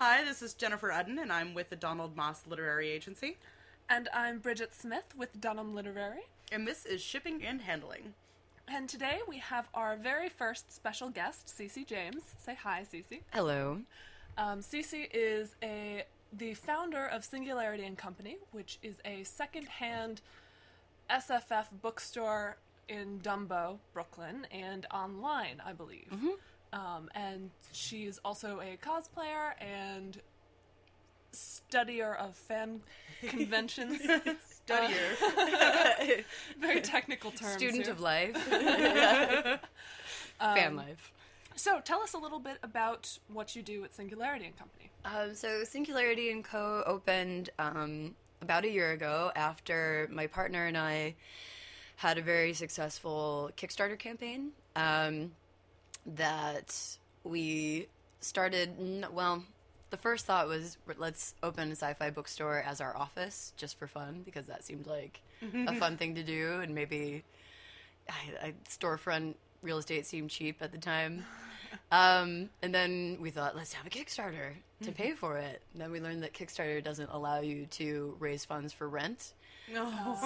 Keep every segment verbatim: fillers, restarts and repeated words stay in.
Hi, this is Jennifer Udden, and I'm with the Donald Moss Literary Agency. And I'm Bridget Smith with Dunham Literary. And this is Shipping and Handling. And today we have our very first special guest, Cece James. Say hi, Cece. Hello. Um, Cece is a the founder of Singularity and Company, which is a secondhand S F F bookstore in Dumbo, Brooklyn, and online, I believe. Mm-hmm. Um, and she's also a cosplayer and studier of fan conventions. Studier. Uh, very technical terms. Student here. of life. um, Fan life. So tell us a little bit about what you do at Singularity and Company. Um, so Singularity and Co. opened um, about a year ago after my partner and I had a very successful Kickstarter campaign. Um, that we started, well, the first thought was, let's open a sci-fi bookstore as our office, just for fun, because that seemed like a fun thing to do, and maybe I, I, storefront real estate seemed cheap at the time. Um, and then we thought, let's have a Kickstarter to pay for it. And then we learned that Kickstarter doesn't allow you to raise funds for rent. No.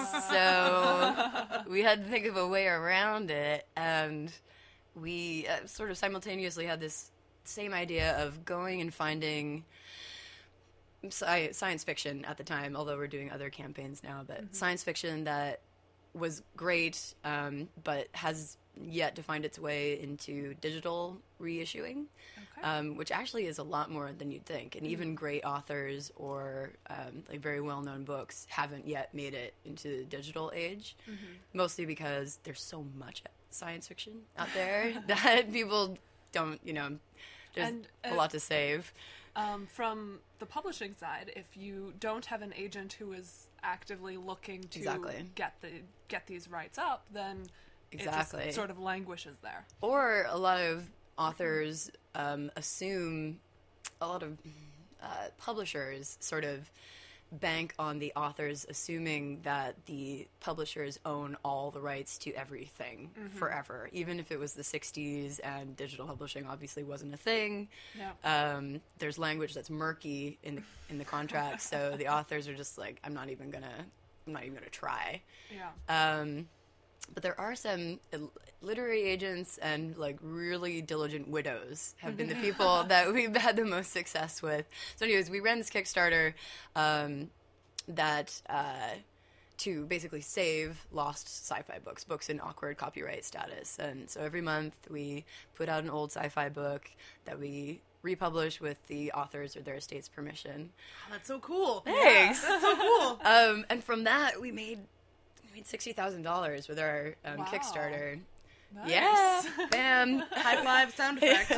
So we had to think of a way around it, and we uh, sort of simultaneously had this same idea of going and finding sci- science fiction at the time, although we're doing other campaigns now, but mm-hmm. science fiction that was great, um, but has yet to find its way into digital reissuing, okay. um, which actually is a lot more than you'd think. And mm-hmm. even great authors or um, like very well-known books haven't yet made it into the digital age, mm-hmm. mostly because there's so much science fiction out there that people don't, you know, there's and, uh, a lot to save. Um, from the publishing side, if you don't have an agent who is actively looking to exactly. get the get these rights up, then exactly. it just sort of languishes there. Or a lot of authors um, assume, a lot of uh, publishers sort of bank on the authors assuming that the publishers own all the rights to everything mm-hmm. forever, even if it was the sixties and digital publishing obviously wasn't a thing. Yeah. Um, there's language that's murky in the in the contract, so the authors are just like, I'm not even gonna, I'm not even gonna try. Yeah. Um, but there are some literary agents and like really diligent widows have been the people that we've had the most success with. So anyways, we ran this Kickstarter um, that uh, to basically save lost sci-fi books, books in awkward copyright status. And so every month we put out an old sci-fi book that we republish with the authors or their estate's permission. Oh, that's so cool. Thanks. Yeah, that's so cool. um, and from that we made we made sixty thousand dollars with our um, wow. Kickstarter. Nice. Yeah, bam, high five sound effect.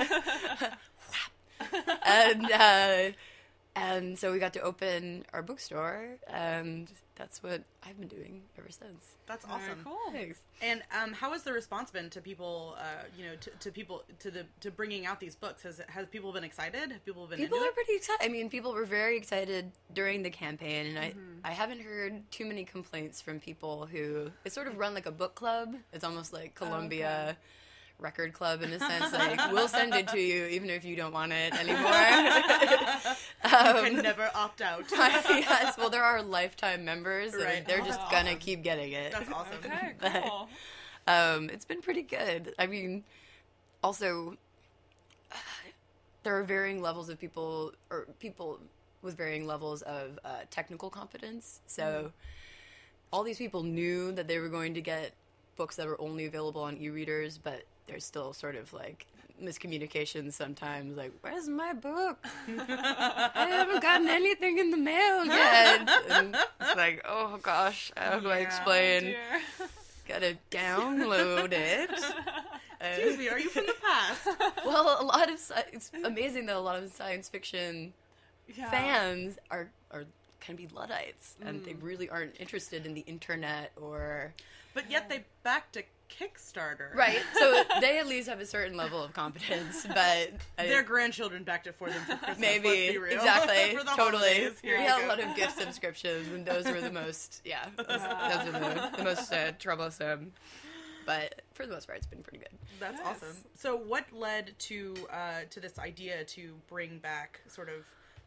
and uh, and so we got to open our bookstore, and that's what I've been doing ever since. That's Very awesome. Cool. Thanks. And um, how has the response been to people? Uh, you know, to, to people to the to bringing out these books? Has has people been excited? Have people been? People into are it? pretty excited. I mean, people were very excited during the campaign, and mm-hmm. I I haven't heard too many complaints from people who it's sort of run like a book club. It's almost like Columbia. Oh, okay. Record club in a sense, like we'll send it to you even if you don't want it anymore. um, you can never opt out. Yes, well, there are lifetime members, and right. they're oh, just that's gonna awesome. keep getting it. That's awesome. Okay, but, cool. um, it's been pretty good. I mean, also, uh, there are varying levels of people, or people with varying levels of uh, technical competence. So, mm. all these people knew that they were going to get books that were only available on e-readers, but there's still sort of like miscommunications sometimes, like, where's my book? I haven't gotten anything in the mail yet. And it's like, oh gosh, how do yeah. I explain? Oh, Gotta download it. Excuse me, are you from the past? Well, a lot of sci- it's amazing that a lot of science fiction yeah. fans are are can be Luddites, mm. and they Mm. really aren't interested in the internet or. But yet they backed a Kickstarter. Right, so they at least have a certain level of competence, but... Their I, grandchildren backed it for them for Christmas, maybe, let's be real. exactly, for the totally. holidays, We here had you a go. lot of gift subscriptions, and those were the most, yeah, those, Wow. those were the, the most uh, troublesome. But for the most part, it's been pretty good. That's Yes. awesome. So what led to uh, to this idea to bring back sort of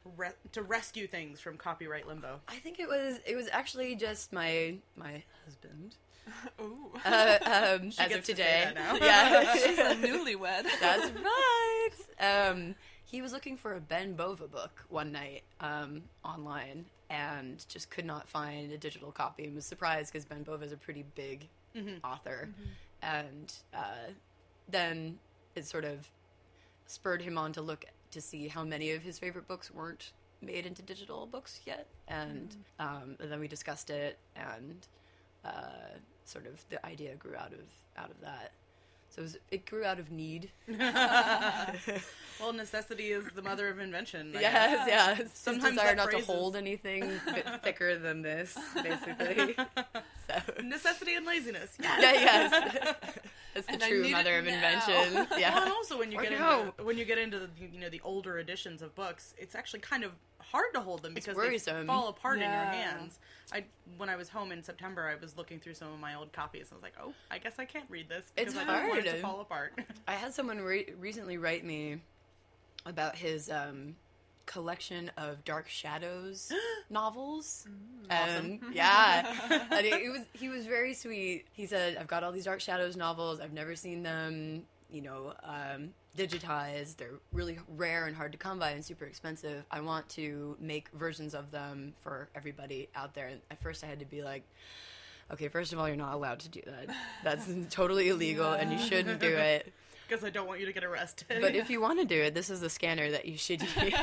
re- to rescue things from copyright limbo? I think it was it was actually just my my husband. Ooh. Uh, um, as gets of to say today, that now. yeah, She's a newlywed. that's right. Um, he was looking for a Ben Bova book one night um, online and just could not find a digital copy and was surprised because Ben Bova is a pretty big Mm-hmm. author, mm-hmm. and uh, then it sort of spurred him on to look to see how many of his favorite books weren't made into digital books yet, and, mm. um, and then we discussed it, and uh, sort of the idea grew out of out of that. So it, was, it grew out of need. Well, necessity is the mother of invention. I Yes, guess. yes. Sometimes desire that not phrase to is- hold anything a bit thicker than this, basically. So. Necessity and laziness. Yeah. Yeah, yes. That's the And I true need mother it of now. invention. Yeah. Well, and also when you Or get no. into when you get into the you know the older editions of books, it's actually kind of hard to hold them It's because worrisome. they fall apart in Yeah. your hands. I when I was home in September, I was looking through some of my old copies. And I was like, oh, I guess I can't read this because It's I don't want it to hard. fall apart. I had someone re- recently write me about his um, collection of Dark Shadows novels. Awesome. Um, yeah, and it, it was he was very sweet. He said, "I've got all these Dark Shadows novels. I've never seen them, you know, um, digitized. They're really rare and hard to come by and super expensive. I want to make versions of them for everybody out there." And at first, I had to be like, "Okay, first of all, you're not allowed to do that. That's totally illegal, and you shouldn't do it." Because I don't want you to get arrested. But if you want to do it, this is the scanner that you should use.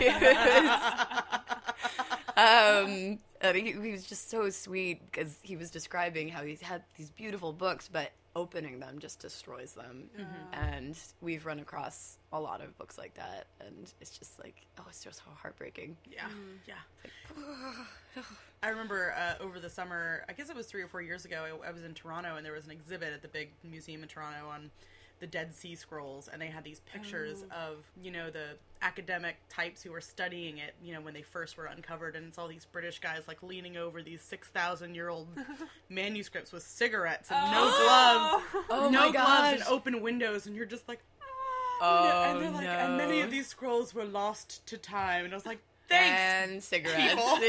um, I mean, he, he was just so sweet because he was describing how he's had these beautiful books, but opening them just destroys them. Mm-hmm. And we've run across a lot of books like that, and it's just like, oh, it's just so heartbreaking. Yeah, yeah. I remember uh, over the summer, I guess it was three or four years ago, I, I was in Toronto, and there was an exhibit at the big museum in Toronto on the Dead Sea Scrolls, and they had these pictures Oh. of, you know, the academic types who were studying it, you know, when they first were uncovered, and it's all these British guys, like, leaning over these six thousand year old manuscripts with cigarettes and no gloves, Oh no my gloves and gosh. open windows, and you're just like, Oh, and they're like, no. and many of these scrolls were lost to time, and I was like, thanks, And cigarettes. people.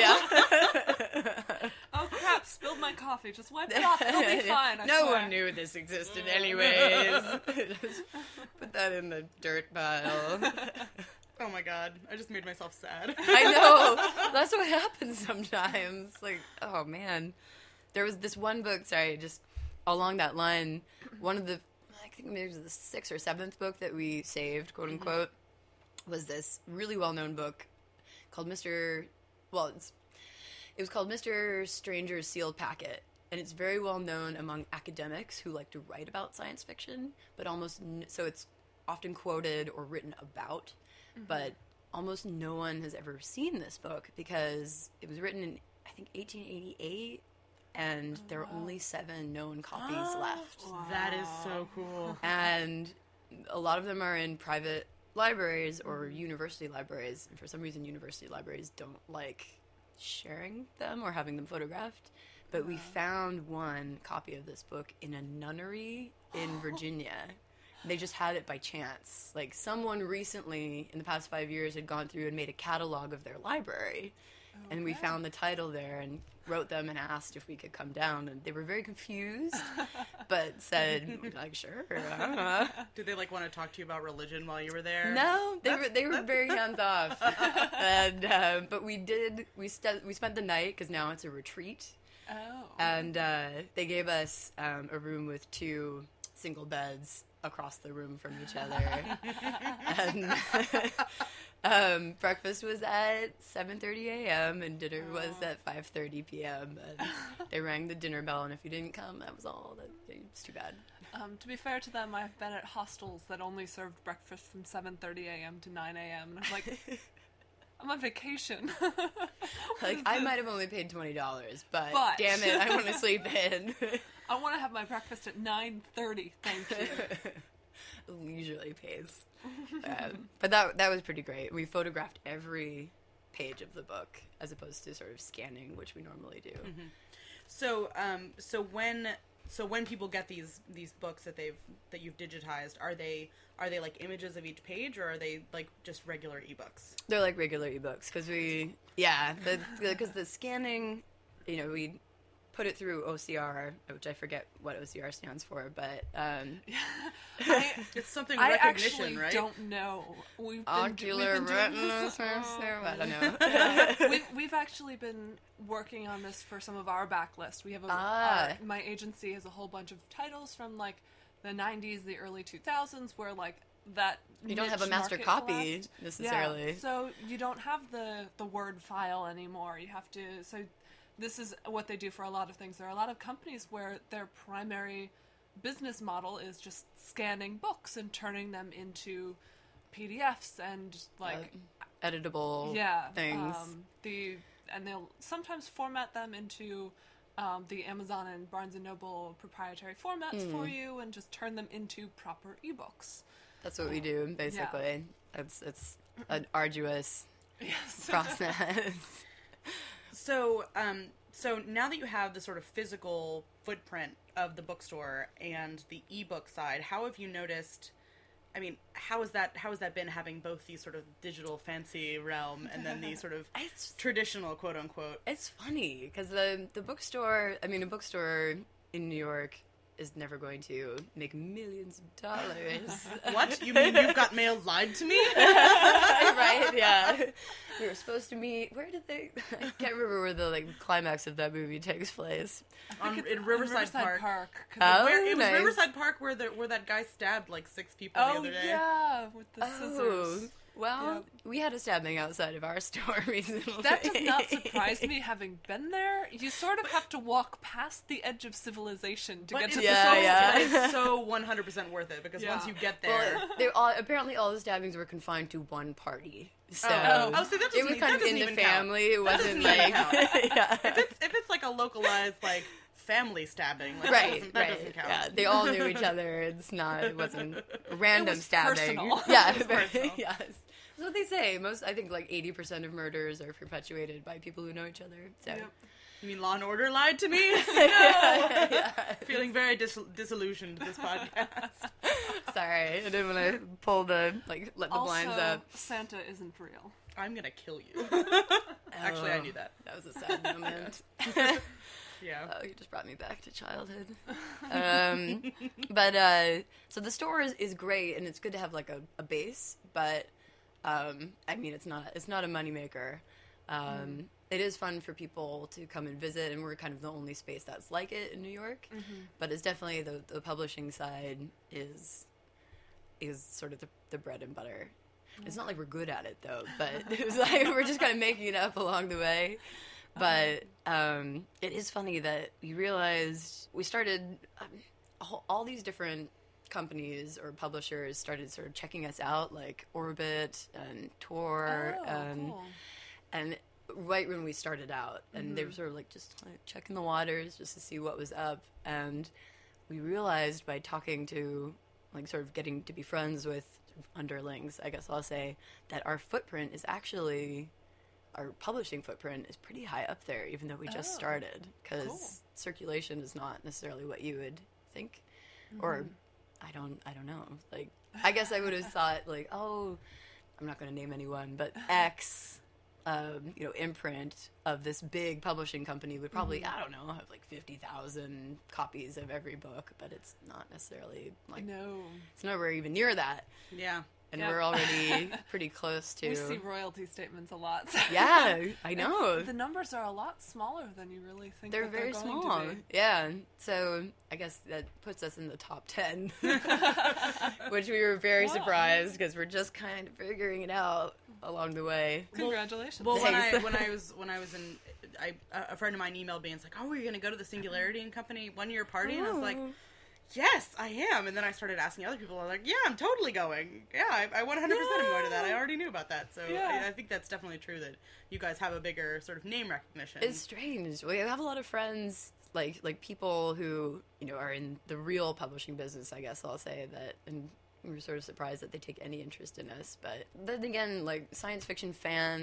Yeah. Oh crap, spilled my coffee. Just wipe it off. It'll be fine. I no swear. one knew this existed anyways. Just put that in the dirt pile. Oh my god, I just made myself sad. I know. That's what happens sometimes. Like, oh man. There was this one book, sorry, just along that line, one of the, I think maybe it was the sixth or seventh book that we saved, quote unquote, was this really well-known book called Mister Well, it's, it was called Mister Stranger's Sealed Packet. And it's very well known among academics who like to write about science fiction, but almost, n- so it's often quoted or written about, mm-hmm. but almost no one has ever seen this book because it was written in, I think, eighteen eighty-eight, and oh, there are wow. only seven known copies oh, left. Wow. That is so cool. And a lot of them are in private libraries or university libraries, and for some reason university libraries don't like sharing them or having them photographed. But we found one copy of this book in a nunnery in Virginia. They just had it by chance. Like, someone recently, in the past five years, had gone through and made a catalog of their library. Okay. And we found the title there and wrote them and asked if we could come down. And they were very confused, but said, like, sure. I don't know. Did they, like, want to talk to you about religion while you were there? No, they That's, were they were very hands-off. and uh, But we did, we, st- we spent the night, because now it's a retreat. Oh. And uh, they gave us um, a room with two single beds across the room from each other. and um, breakfast was at seven thirty a.m. and dinner oh. was at five thirty p.m. And they rang the dinner bell, and if you didn't come, that was all. That It's too bad. Um, to be fair to them, I've been at hostels that only served breakfast from seven thirty a.m. to nine a.m. And I'm like... I'm on vacation. Like, I might have only paid twenty dollars, but, but damn it, I want to sleep in. I want to have my breakfast at nine thirty, thank you. Leisurely pace. um, but that that was pretty great. We photographed every page of the book, as opposed to sort of scanning, which we normally do. Mm-hmm. So, um, so when so when people get these these books that they've that you've digitized, are they are they like images of each page, or are they like just regular ebooks? They're like regular ebooks because we, yeah, because the, the scanning, you know, we put it through O C R, which I forget what O C R stands for, but um, I, it's something I recognition, actually right? don't know. We've been, ocular we've been doing retina this- sensor. I don't know. Yeah. we've, we've actually been working on this for some of our backlist. We have a, Ah. our, my agency has a whole bunch of titles from like the nineties, the early two thousands, where like that You don't have a niche master market copy collapsed. necessarily. Yeah, so you don't have the the Word file anymore. You have to. So this is what they do for a lot of things. There are a lot of companies where their primary business model is just scanning books and turning them into P D Fs and like Uh, editable yeah things. Um, the and they'll sometimes format them into um, the Amazon and Barnes and Noble proprietary formats Hmm. for you, and just turn them into proper ebooks. That's what we do, basically. It's it's an arduous Yes. process. So, um, so now that you have the sort of physical footprint of the bookstore and the ebook side, how have you noticed? I mean, how has that how has that been having both these sort of digital fancy realm and then the sort of It's traditional quote unquote? it's funny because the the bookstore. I mean, a bookstore in New York is never going to make millions of dollars. What? You mean you've got mail lied to me? Right? Yeah. We were supposed to meet. Where did they? I can't remember where the like climax of that movie takes place. On, It's in Riverside, Park. 'cause Oh, Where, it was nice. Riverside Park where the where that guy stabbed like six people the Oh other day. yeah, with the Oh, scissors. well, Yep. we had a stabbing outside of our store recently. That does not surprise me, having been there. You sort of have to walk past the edge of civilization to But get it's to Yeah, so, the yeah. it's so one hundred percent worth it because Yeah. once you get there, Well, they all apparently all the stabbings were confined to one party. So Oh. Oh, see, that it doesn't was even- kind that of doesn't in the even count. family. It That wasn't doesn't even like yeah. if it's if it's like a localized like family stabbing, like, that Right, doesn't, that right. doesn't count. Yeah, they all knew each other. It's not. It wasn't a random was stabbing. personal. Yeah, It was very- personal. yes. That's what they say. Most, I think, like eighty percent of murders are perpetuated by people who know each other. So. Yep. You mean Law and Order lied to me? Yeah. Feeling very dis- disillusioned this podcast. Sorry, I didn't want to pull the like let the Also, blinds up. Santa isn't real. I'm gonna kill you. Actually, I knew that. That was a sad moment. Yeah. Oh, you just brought me back to childhood. Um, but uh, so the store is, is great, and it's good to have like a, a base. But um, I mean, it's not it's not a moneymaker. Um, Mm. It is fun for people to come and visit, and we're kind of the only space that's like it in New York. Mm-hmm. But it's definitely the the publishing side is is sort of the, the bread and butter. It's not like we're good at it though, but it was like we're just kind of making it up along the way. But um, it is funny that we realized we started um, all, all these different companies or publishers started sort of checking us out, like Orbit and Tor, Oh, and cool. and right when we started out, and they were sort of like just like checking the waters just to see what was up, and we realized by talking to like sort of getting to be friends with underlings, I guess I'll say, that our footprint is actually our publishing footprint is pretty high up there, even though we just Oh, started, because cool. circulation is not necessarily what you would think, or I don't I don't know. Like I guess I would have thought like, oh, I'm not going to name anyone, but X. Um, you know, imprint of this big publishing company would probably, I don't know, have like fifty thousand copies of every book, but it's not necessarily like, No. it's nowhere even near that. Yeah. And Yeah. we're already pretty close to. We see royalty statements a lot. Yeah, I know. The numbers are a lot smaller than you really think. They're that very they're going small. To be. Yeah. So I guess that puts us in the top ten, which we were very Wow. surprised because we're just kind of figuring it out along the way. Congratulations. Well, when I Thanks. when I was when I was in, I a friend of mine emailed me and was like, "Oh, we're gonna go to the Singularity and Company one year party," and I was like, Oh. "Yes, I am." And then I started asking other people. I'm like, "Yeah, I'm totally going. Yeah, I, I one hundred percent am going to that. I already knew about that." So Yeah. I, I think that's definitely true that you guys have a bigger sort of name recognition. It's strange. We have a lot of friends, like like people who you know are in the real publishing business. I guess I'll say that, and we're sort of surprised that they take any interest in us. But then again, like science fiction fans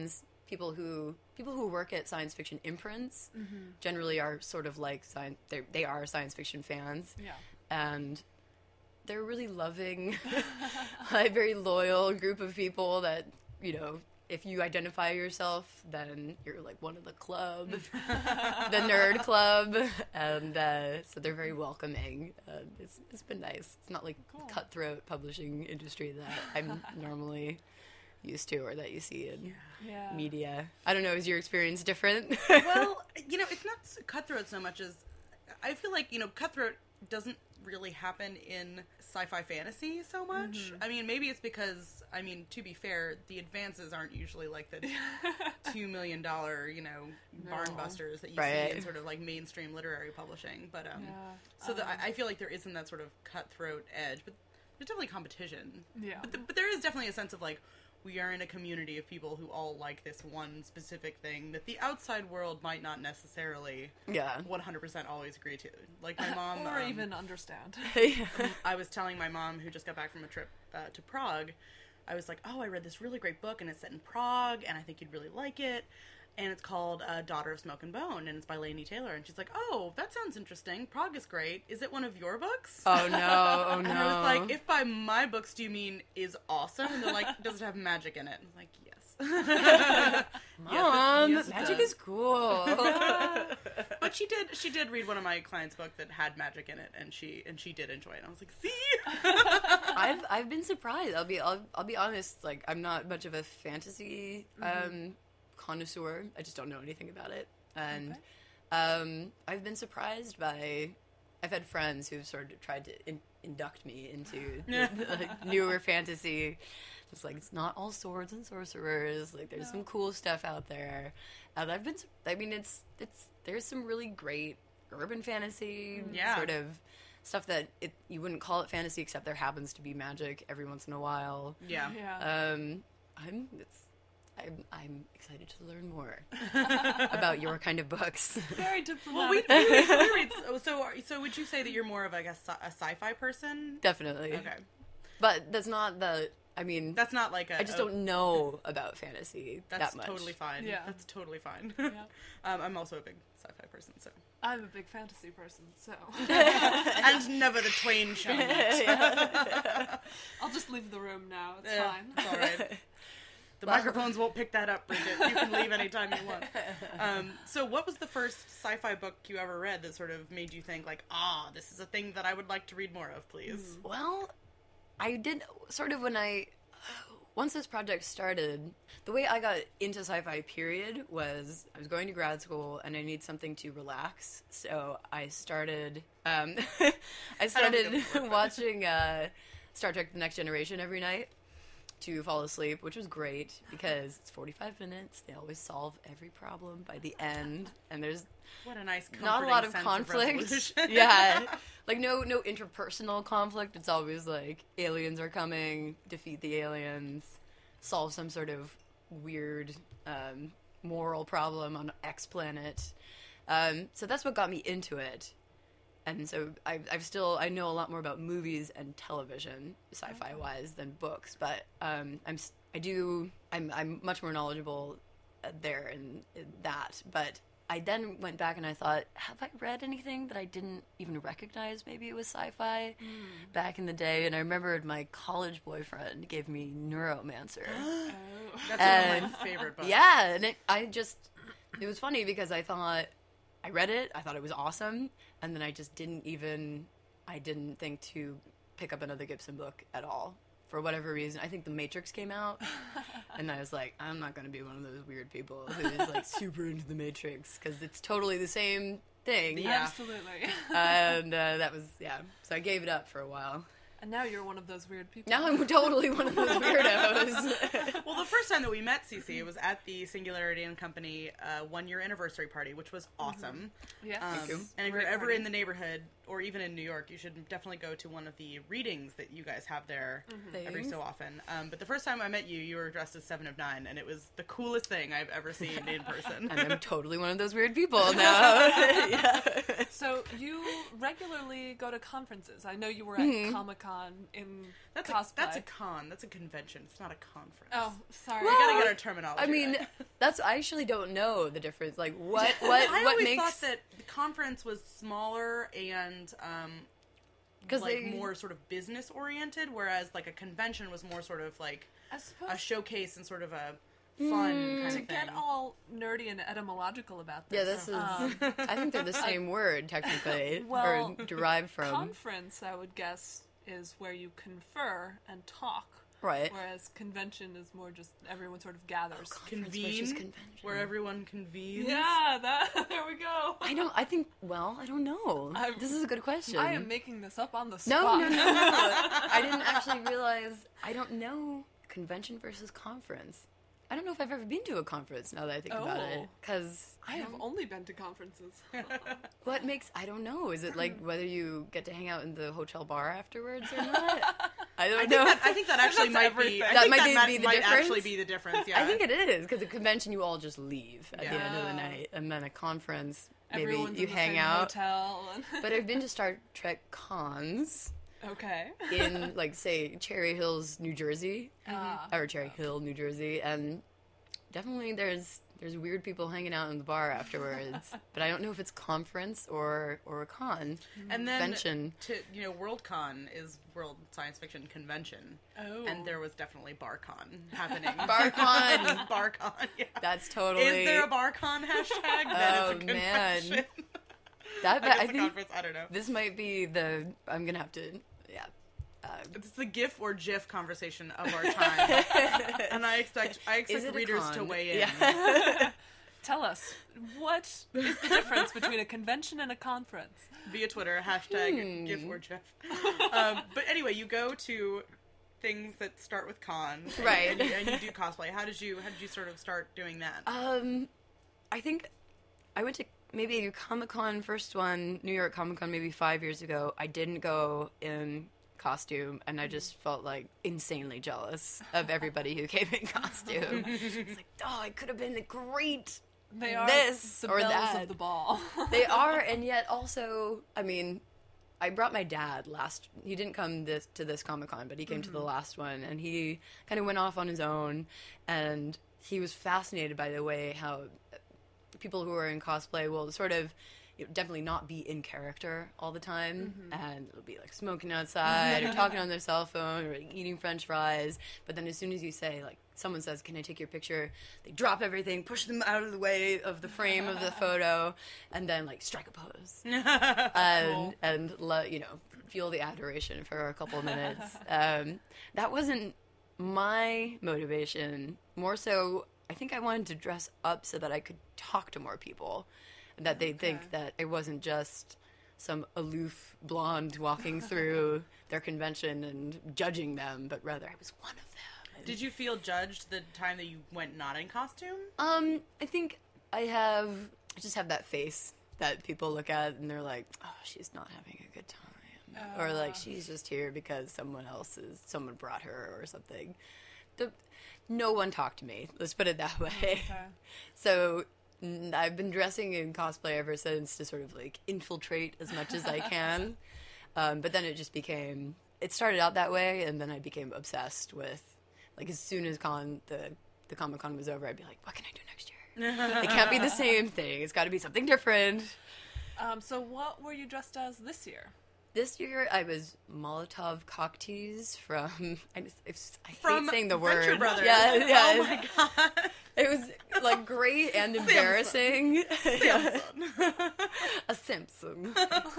people who people who work at science fiction imprints Mm-hmm. generally are sort of like science. They are science fiction fans, Yeah. and they're really loving, like, very loyal group of people that, you know, if you identify yourself, then you're like one of the club, the nerd club, and uh, so they're very welcoming. Uh, it's it's been nice. It's not like Cool. cutthroat publishing industry that I'm normally used to or that you see in Yeah. media. I don't know. Is your experience different? Well, you know, it's not s- cutthroat so much as I feel like, you know, cutthroat doesn't really happen in sci-fi fantasy so much. I mean, maybe it's because, I mean, to be fair, the advances aren't usually like the two million dollar, you know, barn No. busters that you Right. see in sort of like mainstream literary publishing. But um, Yeah. so the, Um, I I feel like there isn't that sort of cutthroat edge, but there's definitely competition. Yeah. But, the, but there is definitely a sense of like, we are in a community of people who all like this one specific thing that the outside world might not necessarily Yeah. one hundred percent always agree to. Like my mom, or um, even understand. I was telling my mom, who just got back from a trip uh, to Prague, I was like, oh, I read this really great book, and it's set in Prague, and I think you'd really like it. And it's called uh, Daughter of Smoke and Bone, and it's by Laini Taylor. And she's like, oh, that sounds interesting. Prague is great. Is it one of your books? Oh no! Oh no! And I was like, if by my books do you mean is awesome? And they're like, does it have magic in it? I'm like, yes. Mom, yes, it magic does. is cool. But she did. She did read one of my clients' book that had magic in it, and she and she did enjoy it. And I was like, see. I've I've been surprised. I'll be I'll, I'll be honest. Like, I'm not much of a fantasy um, connoisseur. I just don't know anything about it, and Okay. um, I've been surprised by. I've had friends who've sort of tried to in, induct me into the, like, newer fantasy. It's like, it's not all swords and sorcerers. Like, there's No. some cool stuff out there, and I've been. su- I mean, it's it's there's some really great urban fantasy Yeah. sort of stuff that it you wouldn't call it fantasy, except there happens to be magic every once in a while. Yeah. Yeah. Um, I'm it's I'm I'm excited to learn more about your kind of books. Very Well, we, diplomatic. we, read, we read. So, so, are- so would you say that you're more of like a, sci- a sci-fi person? Definitely, Okay, but that's not the. I mean, that's not like a. I just a- don't know about fantasy That's that much. totally fine. Yeah. That's totally fine. Yeah. um, I'm also a big sci-fi person, so. I'm a big fantasy person, so And never the twain shall meet. I'll just leave the room now. It's Yeah, fine. It's all right. The Well- microphones won't pick that up, Bridget. You can leave anytime you want. Um, so what was the first sci-fi book you ever read that sort of made you think, like, ah, this is a thing that I would like to read more of, please? Well, I did sort of when I once this project started. The way I got into sci-fi period was I was going to grad school and I need something to relax, so I started. Um, I started think it would work. watching uh, Star Trek: The Next Generation every night to fall asleep, which was great because it's forty-five minutes. They always solve every problem by the end, and there's What a nice, not a comforting lot of sense conflict. resolution. Yeah, like no no interpersonal conflict. It's always like aliens are coming, defeat the aliens, solve some sort of weird um, moral problem on X planet. Um, so that's what got me into it. And so I've, I've still I know a lot more about movies and television, sci-fi wise, than books. But um, I'm s- I do I'm I'm much more knowledgeable uh, there in, in that. But I then went back and I thought, have I read anything that I didn't even recognize? Maybe it was sci-fi back in the day. And I remembered my college boyfriend gave me Neuromancer. Oh. That's one And- of my favorite books. Yeah, and it, I just, it was funny because I thought, I read it, I thought it was awesome, and then I just didn't even, I didn't think to pick up another Gibson book at all. For whatever reason, I think The Matrix came out, and I was like, I'm not going to be one of those weird people who is like super into The Matrix, because it's totally the same thing. Yeah. Absolutely. And uh, that was, yeah, so I gave it up for a while. And now you're one of those weird people. Now I'm totally one of those weirdos. Well, the first time that we met Cece was at the Singularity and Company uh, one-year anniversary party, which was awesome. Yes. Um, Thank you. and if Great you're ever party. in the neighborhood, or even in New York, you should definitely go to one of the readings that you guys have there every Thanks. so often. Um, but the first time I met you, you were dressed as Seven of Nine, and it was the coolest thing I've ever seen in person. And I'm totally one of those weird people now. Yeah. So you regularly go to conferences. I know you were at Comic Con in That's cosplay. a, that's a con. That's a convention. It's not a conference. Oh, sorry. We gotta get our terminology. I mean, right. that's I actually don't know the difference. Like, what what I what always makes? thought that the conference was smaller and um, 'Cause like they- more sort of business oriented, whereas like a convention was more sort of like I suppose a showcase and sort of a fun Mm. kind to of get thing. all nerdy and etymological about this. Yeah, this is. um, I think they're the same word technically, Well, or derived from. conference, I would guess, is where you confer and talk, right. whereas convention is more just everyone sort of gathers. Conference versus Convene, convention. where everyone convenes. Yeah, that there we go. I don't. I think. Well, I don't know. I'm- this is a good question. I am making this up on the No, spot. no, no, no, no. I didn't actually realize. I don't know convention versus conference. I don't know if I've ever been to a conference. Now that I think about it, Oh. because I have only been to conferences. what makes I don't know. Is it like whether you get to hang out in the hotel bar afterwards or not? I don't I think know. that I think that actually That's might everything. be. I That think might that be- might, be the might difference? actually be the difference. Yeah, I think it is because the convention you all just leave at the end of the Yeah. night, and then a conference maybe Everyone's you in the hang same out. hotel. And But I've been to Star Trek cons okay. in like say Cherry Hills, New Jersey, Ah. or Cherry Hill, New Jersey, and definitely there's there's weird people hanging out in the bar afterwards. But I don't know if it's conference or or a con. and then Convention. to you know, Worldcon is World Science Fiction Convention, Oh. and there was definitely BarCon happening. BarCon. BarCon. Yeah. That's totally. Is there a BarCon hashtag? That Oh, is a man. convention. that? I guess I a think conference. I don't know. this might be the. I'm gonna have to. Yeah. Uh, It's the GIF or GIF conversation of our time, and I expect I Is expect it a readers to con? weigh in. Yeah. Tell us, what is the difference between a convention and a conference? Via Twitter, hashtag Hmm. GIF or GIF. Um, but anyway, you go to things that start with con, and, Right. And you, and you do cosplay. How did you how did you sort of start doing that? Um, I think I went to maybe Comic Con, first one, New York Comic Con, maybe five years ago. I didn't go in costume, and I just felt like insanely jealous of everybody who came in costume. It's like, oh, I could have been a great. They are This the or bells that. of the ball. They are, and yet also, I mean, I brought my dad last. He didn't come this to this Comic Con, but he came to the last one, and he kind of went off on his own, and he was fascinated by the way how people who are in cosplay will sort of. You know, definitely not be in character all the time, and it'll be like smoking outside or talking on their cell phone or like, eating French fries. But then as soon as you say like someone says, "Can I take your picture?" they drop everything, push them out of the way of the frame of the photo, and then like strike a pose and Cool. and let you know feel the adoration for a couple of minutes. Um, that wasn't my motivation. More so, I think I wanted to dress up so that I could talk to more people. That they'd Okay. think that it wasn't just some aloof blonde walking through their convention and judging them, but rather I was one of them. Did you feel judged the time that you went not in costume? Um, I think I have, I just have that face that people look at and they're like, oh, she's not having a good time. Or like, Ah. she's just here because someone else is, someone brought her or something. The, no one talked to me, let's put it that way. Okay. So n- I've been dressing in cosplay ever since to sort of like infiltrate as much as I can. Um, but then it just became, it started out that way, and then I became obsessed with, like, as soon as con the the Comic Con was over, I'd be like, what can I do next year? It can't be the same thing. It's got to be something different. Um, so what were you dressed as this year? This year I was Molotov cocktease from I, just, it's, I From hate saying the Venture word. Brothers. Yeah, yeah. Oh my god. It was like great and embarrassing. Simpson. A Simpson.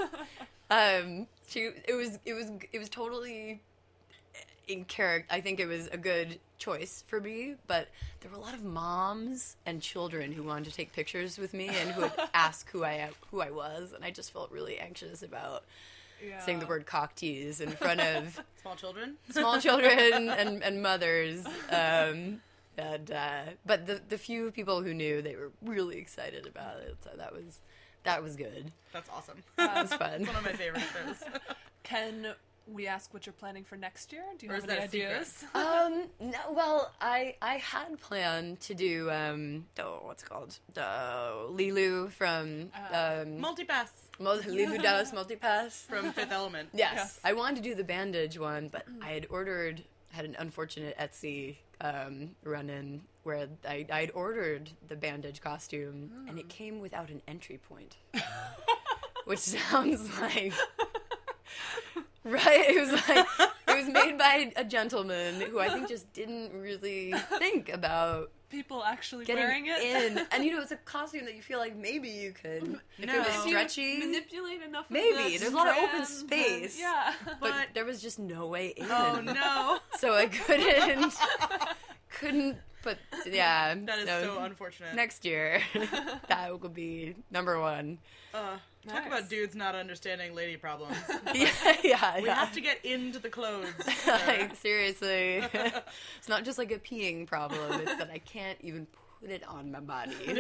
um, she. It was. It was. It was totally in character. I think it was a good choice for me. But there were a lot of moms and children who wanted to take pictures with me and who would ask who I who I was, and I just felt really anxious about Yeah. saying the word cocktease in front of Small children. small children and, and mothers. Um, and uh, but the the few people who knew, they were really excited about it. So that was that was good. That's awesome. That was fun. It's one of my favorite shows. Can we ask what you're planning for next year? Do you Or have is any that a secret? ideas? Um, no, well, I I had planned to do um, oh, what's it called? The Lilu from Uh, um, Multipass Mul- Lilu Dallas Multipass. from Fifth Element. Yes. Yes. I wanted to do the bandage one, but I had ordered, had an unfortunate Etsy um, run-in where I, I'd ordered the bandage costume, and it came without an entry point. Which sounds like... Right? It was like, it was made by a gentleman who I think just didn't really think about People actually getting wearing it? in. And you know, it's a costume that you feel like maybe you could, if No. it was If you stretchy. Manipulate enough of Maybe. the There's a lot of open strands and- space. yeah. But, But- there was just no way in. Oh no, So I couldn't, couldn't put, yeah. that is so unfortunate. Next year, that will be number one. Uh, talk Nice. about dudes not understanding lady problems. Yeah, yeah, We yeah. have to get into the clothes. Like, seriously. It's not just like a peeing problem, it's that I can't even put it on my body.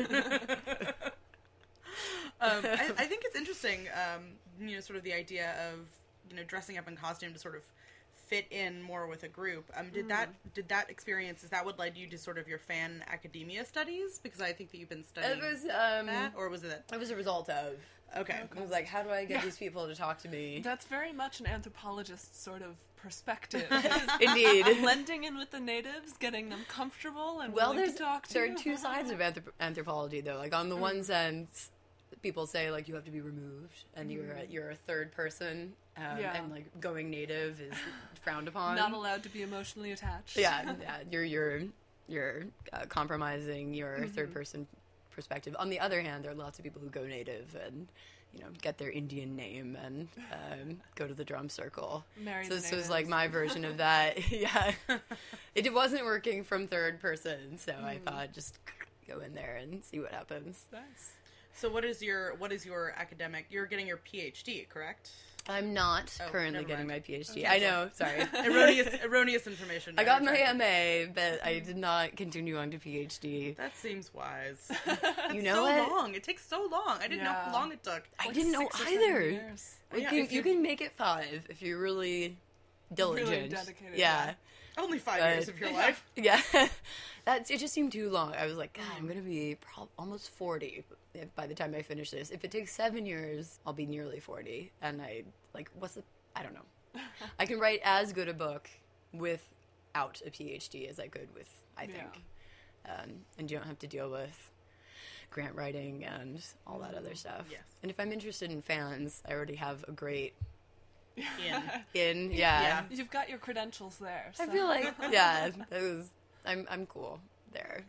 um, I, I think it's interesting, um, you know, sort of the idea of, you know, dressing up in costume to sort of fit in more with a group. Um, did that did that experience, is that what led you to sort of your fan academia studies? Because I think that you've been studying It was, um, that, or was it? it was a result of. Okay. I was like, how do I get Yeah. these people to talk to me? That's very much an anthropologist sort of perspective. Indeed. Blending in with the natives, getting them comfortable and Well, willing there's to talk to there you. are two sides of anthrop- anthropology, though. Like on the one sense, people say like you have to be removed, and you're a, you're a third person, um, Yeah. and like going native is frowned upon. Not allowed to be emotionally attached. Yeah, yeah, you're you're you're uh, compromising your third person perspective. On the other hand, there are lots of people who go native and, you know, get their Indian name and um, go to the drum circle. Marry So the this was natives. like my version of that. Yeah, it wasn't working from third person, so I thought just go in there and see what happens. Nice. So what is your what is your academic? You're getting your PhD, correct? I'm not Oh, currently never getting mind. my PhD. Okay, I so- know, sorry. Erroneous erroneous information. I got my retract M A, but I did not continue on to PhD. That seems wise. You know so what? long. It takes so long. I didn't know Yeah. how long it took. I Like didn't know six or seven either. years. You, Yeah, can, if you you- can make it five if you're really diligent. Really dedicated, Yeah. yeah. Only five But- years of your life. Yeah. That's it just seemed too long. I was like, God, I'm going to be prob- almost forty if- by the time I finish this. If it takes seven years, I'll be nearly forty. And I, like, what's the, I don't know. I can write as good a book without a PhD as I could with, I think. Um, and you don't have to deal with grant writing and all that other stuff. Yes. And if I'm interested in fans, I already have a great In. in. Yeah. Yeah. You've got your credentials there. I so- feel like yeah, that was I'm I'm cool there.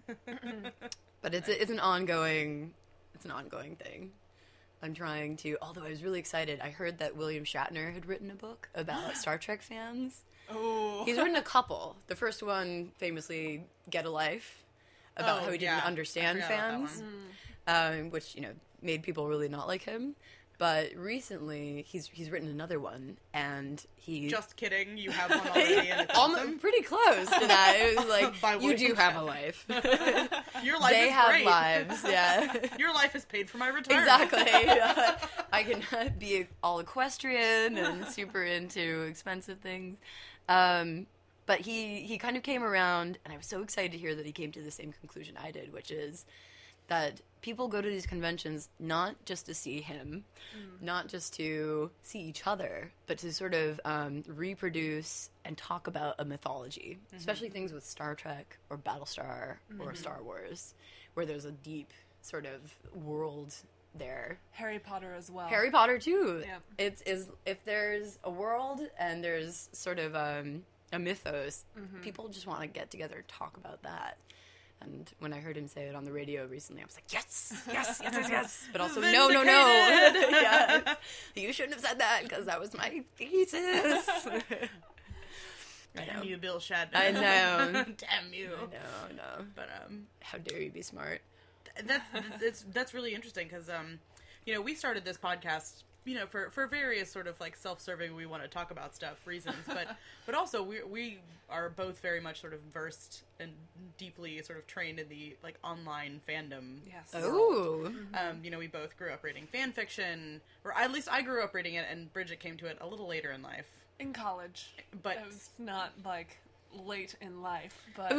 But it's a, it's an ongoing it's an ongoing thing. I'm trying to, although I was really excited. I heard that William Shatner had written a book about Star Trek fans. Oh. He's written a couple. The first one, famously, Get a Life, about Oh, how he didn't yeah. understand I forgot about that fans, one. um, which, you know, made people really not like him. But recently, he's he's written another one, and he Just kidding. You have one already, and it's almost awesome. pretty close to that. It was like By you do William have a Shatner. life. Your life they is have great. lives. Yeah. Your life is paid for my retirement. Exactly. I can be all equestrian and super into expensive things. Um, but he, he kind of came around, and I was so excited to hear that he came to the same conclusion I did, which is that people go to these conventions not just to see him, not just to see each other, but to sort of um, reproduce and talk about a mythology, especially things with Star Trek or Battlestar or Star Wars, where there's a deep sort of world there. Harry Potter as well. Harry Potter too. Yeah. It's is if there's a world and there's sort of um, a mythos, people just want to get together and talk about that. And when I heard him say it on the radio recently, I was like, yes, yes, yes, yes, yes. But also, no, no, no. Yeah, you shouldn't have said that because that was my thesis. I Damn know. you, Bill Shatner. I know. Damn you. No, no. But um, How dare you be smart? that's it's that's really interesting because um, you know, we started this podcast, you know, for for various sort of like self-serving, we want to talk about stuff reasons, but but also we we are both very much sort of versed and deeply sort of trained in the like online fandom. Yes. Oh. Um, you know, we both grew up reading fan fiction, or at least I grew up reading it, and Bridget came to it a little later in life. In college. But It was not, like, late in life, but...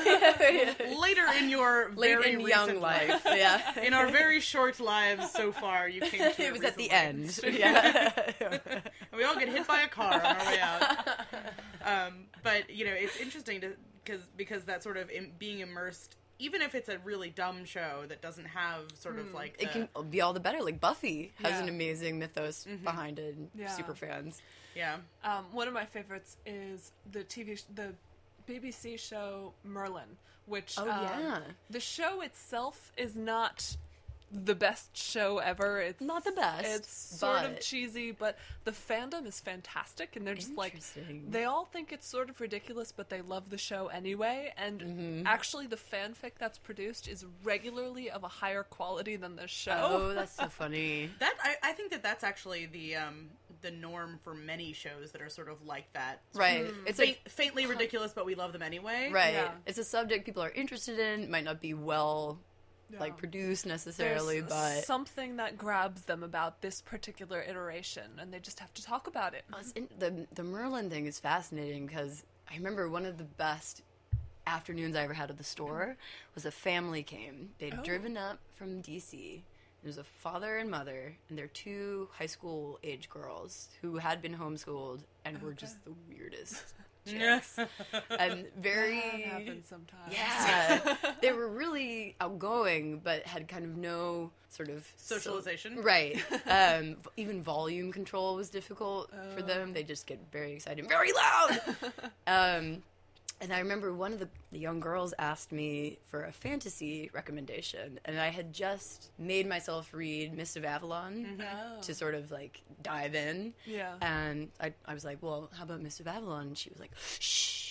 later in your Late very in recent young life, yeah. In our very short lives so far, you came to it It was at the recently. end. Yeah. And we all get hit by a car on our way out. Um, but, you know, it's interesting to because because that sort of Im- being immersed, even if it's a really dumb show that doesn't have sort of like the, It can be all the better. Like Buffy has Yeah. an amazing mythos behind it. And Yeah. super fans. yeah. Um, one of my favorites is the T V, sh- the B B C show Merlin, which Oh, um, yeah. the show itself is not the best show ever. It's Not the best, It's sort of but- cheesy, but the fandom is fantastic, and they're just like Interesting. they all think it's sort of ridiculous, but they love the show anyway. And Mm-hmm. actually, the fanfic that's produced is regularly of a higher quality than the show. Oh, that's so funny. That I, I think that that's actually the um the norm for many shows that are sort of like that. Right. It's Faint, like faintly ridiculous, but we love them anyway. right. Yeah. It's a subject people are interested in. Might not be well Yeah. like produced necessarily, There's but something that grabs them about this particular iteration, and they just have to talk about it. Oh, it's in, the the Merlin thing is fascinating because I remember one of the best afternoons I ever had at the store was a family came. They'd Oh. driven up from D C. There's a father and mother, and their two high school age girls who had been homeschooled and were just the weirdest chicks and very That happens sometimes. yeah. They were really outgoing, but had kind of no sort of Socialization. right. Um, v- even volume control was difficult for them. They just get very excited, very loud. um, and I remember one of the, the young girls asked me for a fantasy recommendation, and I had just made myself read Mist of Avalon Oh. to sort of like dive in. Yeah. And I, I was like, well, how about Mist of Avalon? And she was like, shh,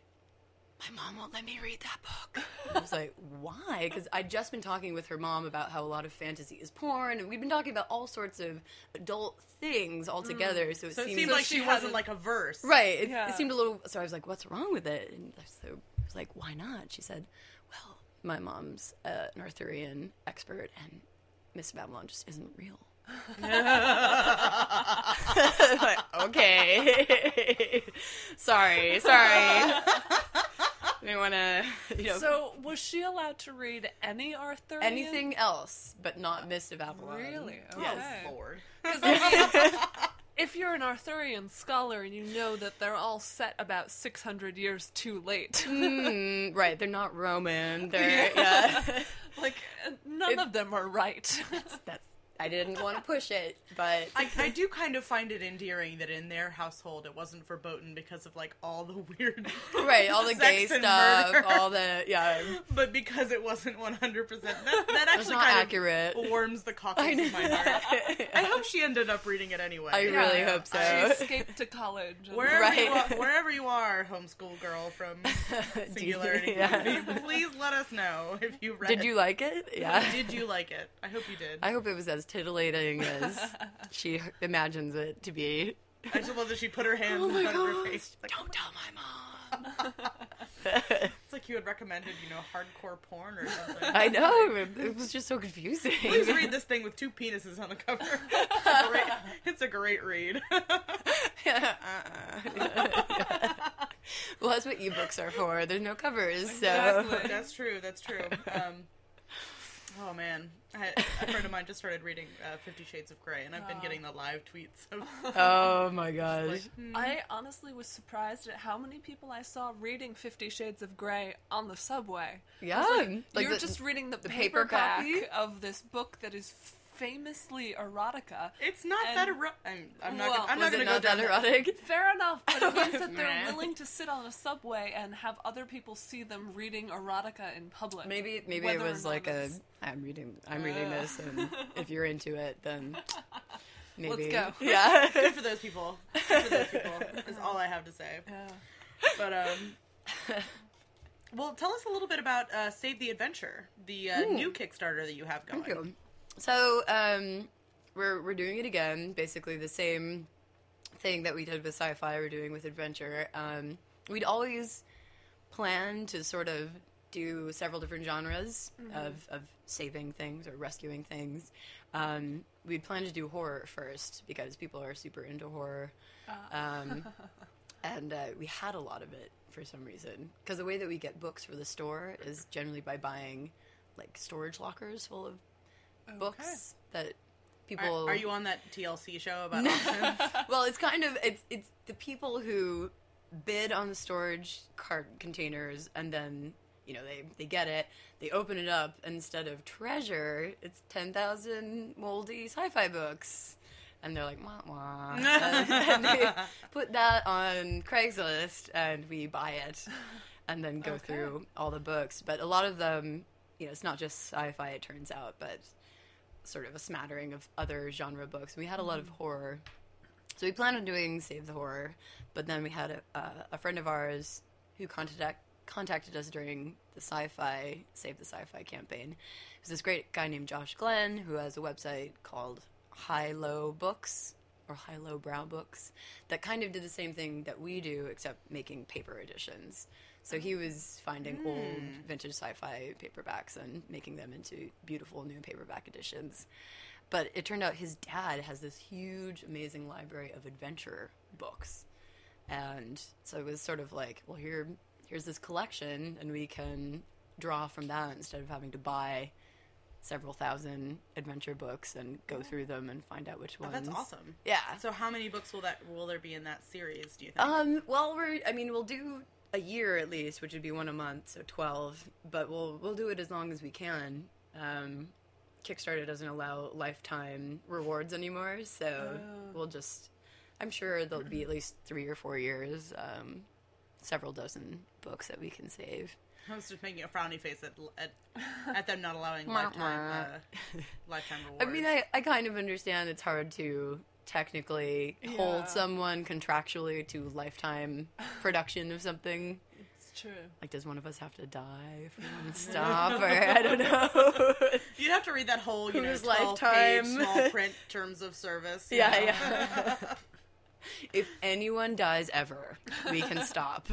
my mom won't let me read that book. I was like, why? Because I'd just been talking with her mom about how a lot of fantasy is porn, and we'd been talking about all sorts of adult things altogether. So it So it seemed seemed So like she she had wasn't a- like a verse. right. It, Yeah. it seemed a little. So I was like, what's wrong with it? And so I was like, why not? She said, well, my mom's uh, an Arthurian expert, and Miss Babylon just isn't real. Like, okay. sorry, sorry. I want to, you know, So, was she allowed to read any Arthurian? anything else, but not Mist of Avalon. Really? Oh, Okay. Lord. 'Cause, I mean, if you're an Arthurian scholar and you know that they're all set about six hundred years too late, Mm, right, they're not Roman. They're yeah. like, uh, none It- of them are right. That's I didn't want to push it, but I, I do kind of find it endearing that in their household it wasn't verboten because of like all the weird right, all the gay sex and stuff, murder. all the yeah. but because it wasn't one hundred percent. That, that That's actually not kind accurate. of warms the cockles I know. in my heart. I hope she ended up reading it anyway. I really Yeah. hope so. She escaped to college. and- Wherever, Right. you are, wherever you are, homeschool girl from Singularity, Yeah. Community, please let us know if you read. Did you like it? Yeah. Did you like it? I hope you did. I hope it was as titillating as she imagines it to be. I just love that she put her hands Oh in my front of her gosh. face. Like, Don't tell my mom. it's like you had recommended, you know, hardcore porn or something. I know. It, it was just so confusing. Please read this thing with two penises on the cover. It's a great, it's a great read. Well, that's what ebooks are for. There's no covers, so. Exactly. That's true. That's true. Um, oh man, I had, a friend of mine just started reading uh, Fifty Shades of Grey, and I've been getting the live tweets of Oh my gosh. like, hmm. I honestly was surprised at how many people I saw reading Fifty Shades of Grey on the subway. Yeah. Like You're the- just reading the, the paper paperback copy? of this book that is famously erotica. It's not And- that erotic. I'm, I'm not. Well, gonna, I'm was not it going to not go that down erotic? Fair enough, but it means that they're Meh. willing to sit on a subway and have other people see them reading erotica in public. Maybe maybe Whether it or was not like a it's- I'm reading I'm reading Uh. this, and if you're into it, then maybe go. Yeah. Good for those people. Good for those people. Is all I have to say. Yeah. But um, well, tell us a little bit about uh, Save the Adventure, the uh, new Kickstarter that you have going. Thank you. So um, we're we're doing it again. Basically the same thing that we did with sci-fi. We're doing with adventure. Um, we'd always planned to sort of do several different genres mm-hmm. of, of saving things or rescuing things. Um, we'd planned to do horror first because people are super into horror. Uh. Um, and uh, we had a lot of it for some reason. Because the way that we get books for the store is generally by buying like storage lockers full of okay. books that people... Are, are you on that T L C show about auctions? Well, it's kind of... It's, it's the people who bid on the storage cart containers and then... You know, they, they get it, they open it up, and instead of treasure, it's ten thousand moldy sci-fi books. And they're like, wah, wah. and, and they put that on Craigslist, and we buy it, and then go okay. through all the books. But a lot of them, you know, it's not just sci-fi, it turns out, but sort of a smattering of other genre books. We had a lot of horror. So we planned on doing Save the Horror, but then we had a, uh, a friend of ours who contacted contacted us during the sci-fi Save the Sci-Fi campaign. It was this great guy named Josh Glenn who has a website called High Low Books or High Low Brow Books that kind of did the same thing that we do except making paper editions. So he was finding mm. old vintage sci-fi paperbacks and making them into beautiful new paperback editions. But it turned out his dad has this huge, amazing library of adventure books. And so it was sort of like, well, here... here's this collection, and we can draw from that instead of having to buy several thousand adventure books and go through them and find out which ones. Oh, that's awesome. Yeah. So how many books will that will there be in that series, do you think? Um, well, we're, I mean, we'll do a year at least, which would be one a month, so twelve, but we'll, we'll do it as long as we can. Um, Kickstarter doesn't allow lifetime rewards anymore, so oh. we'll just, I'm sure there'll be at least three or four years, um, several dozen books that we can save. I was just making a frowny face at at, at them not allowing lifetime uh, lifetime rewards. I mean, I, I kind of understand it's hard to technically yeah. hold someone contractually to lifetime production of something. It's true. Like, does one of us have to die if we want to stop? Or I don't know. You'd have to read that whole, you Who's know, twelve lifetime? page small print terms of service. Yeah, know? yeah. If anyone dies ever, we can stop.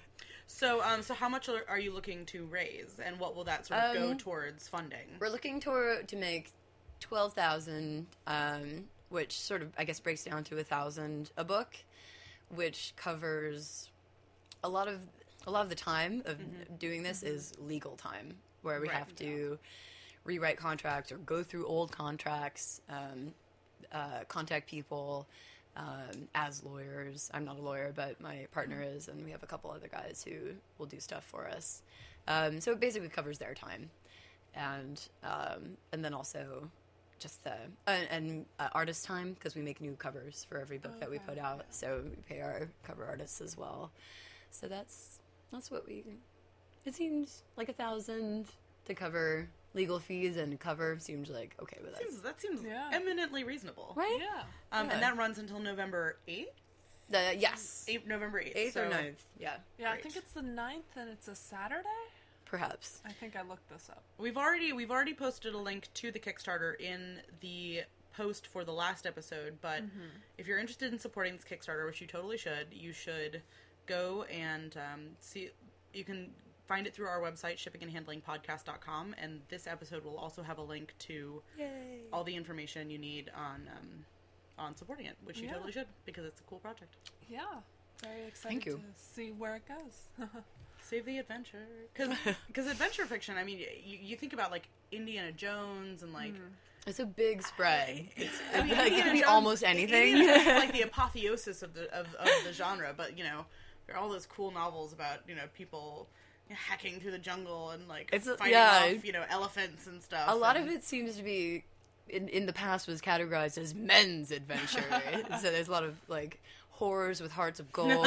So, um, so how much are, are you looking to raise, and what will that sort of um, go towards funding? We're looking to to make twelve thousand, um, which sort of I guess breaks down to a thousand a book, which covers a lot of a lot of the time of mm-hmm. doing this mm-hmm. is legal time, where we right, have to yeah. rewrite contracts or go through old contracts, um, uh, contact people. Um, as lawyers. I'm not a lawyer, but my partner is, and we have a couple other guys who will do stuff for us. Um, so it basically covers their time. And um, and then also just the, uh, and uh, artist time, because we make new covers for every book okay. that we put out, so we pay our cover artists as well. So that's, that's what we, it seems like a thousand to cover legal fees, and cover seems like okay with us. Seems, that seems yeah. eminently reasonable. Right? Yeah. Um, yeah. And that runs until November eighth? The, yes. eighth, November eighth. eighth so. or ninth, yeah. Yeah, Great. I think it's the ninth, and it's a Saturday? Perhaps. I think I looked this up. We've already we've already posted a link to the Kickstarter in the post for the last episode, but mm-hmm. if you're interested in supporting this Kickstarter, which you totally should, you should go and um, see, you can find it through our website, shipping and handling podcast dot com, and this episode will also have a link to Yay. all the information you need on um, on supporting it, which you yeah. totally should, because it's a cool project. Yeah. Very excited Thank you. to see where it goes. Save the adventure. Because adventure fiction, I mean, you, you think about, like, Indiana Jones and, like... Mm. It's a big spread. It's, I mean, like, it can be Jones, almost anything. It's like the apotheosis of the, of, of the genre, but, you know, there are all those cool novels about, you know, people... hacking through the jungle and like it's, fighting yeah, off, you know, elephants and stuff. A lot and... of it seems to be, in, in the past, was categorized as men's adventure. So there's a lot of like whores with hearts of gold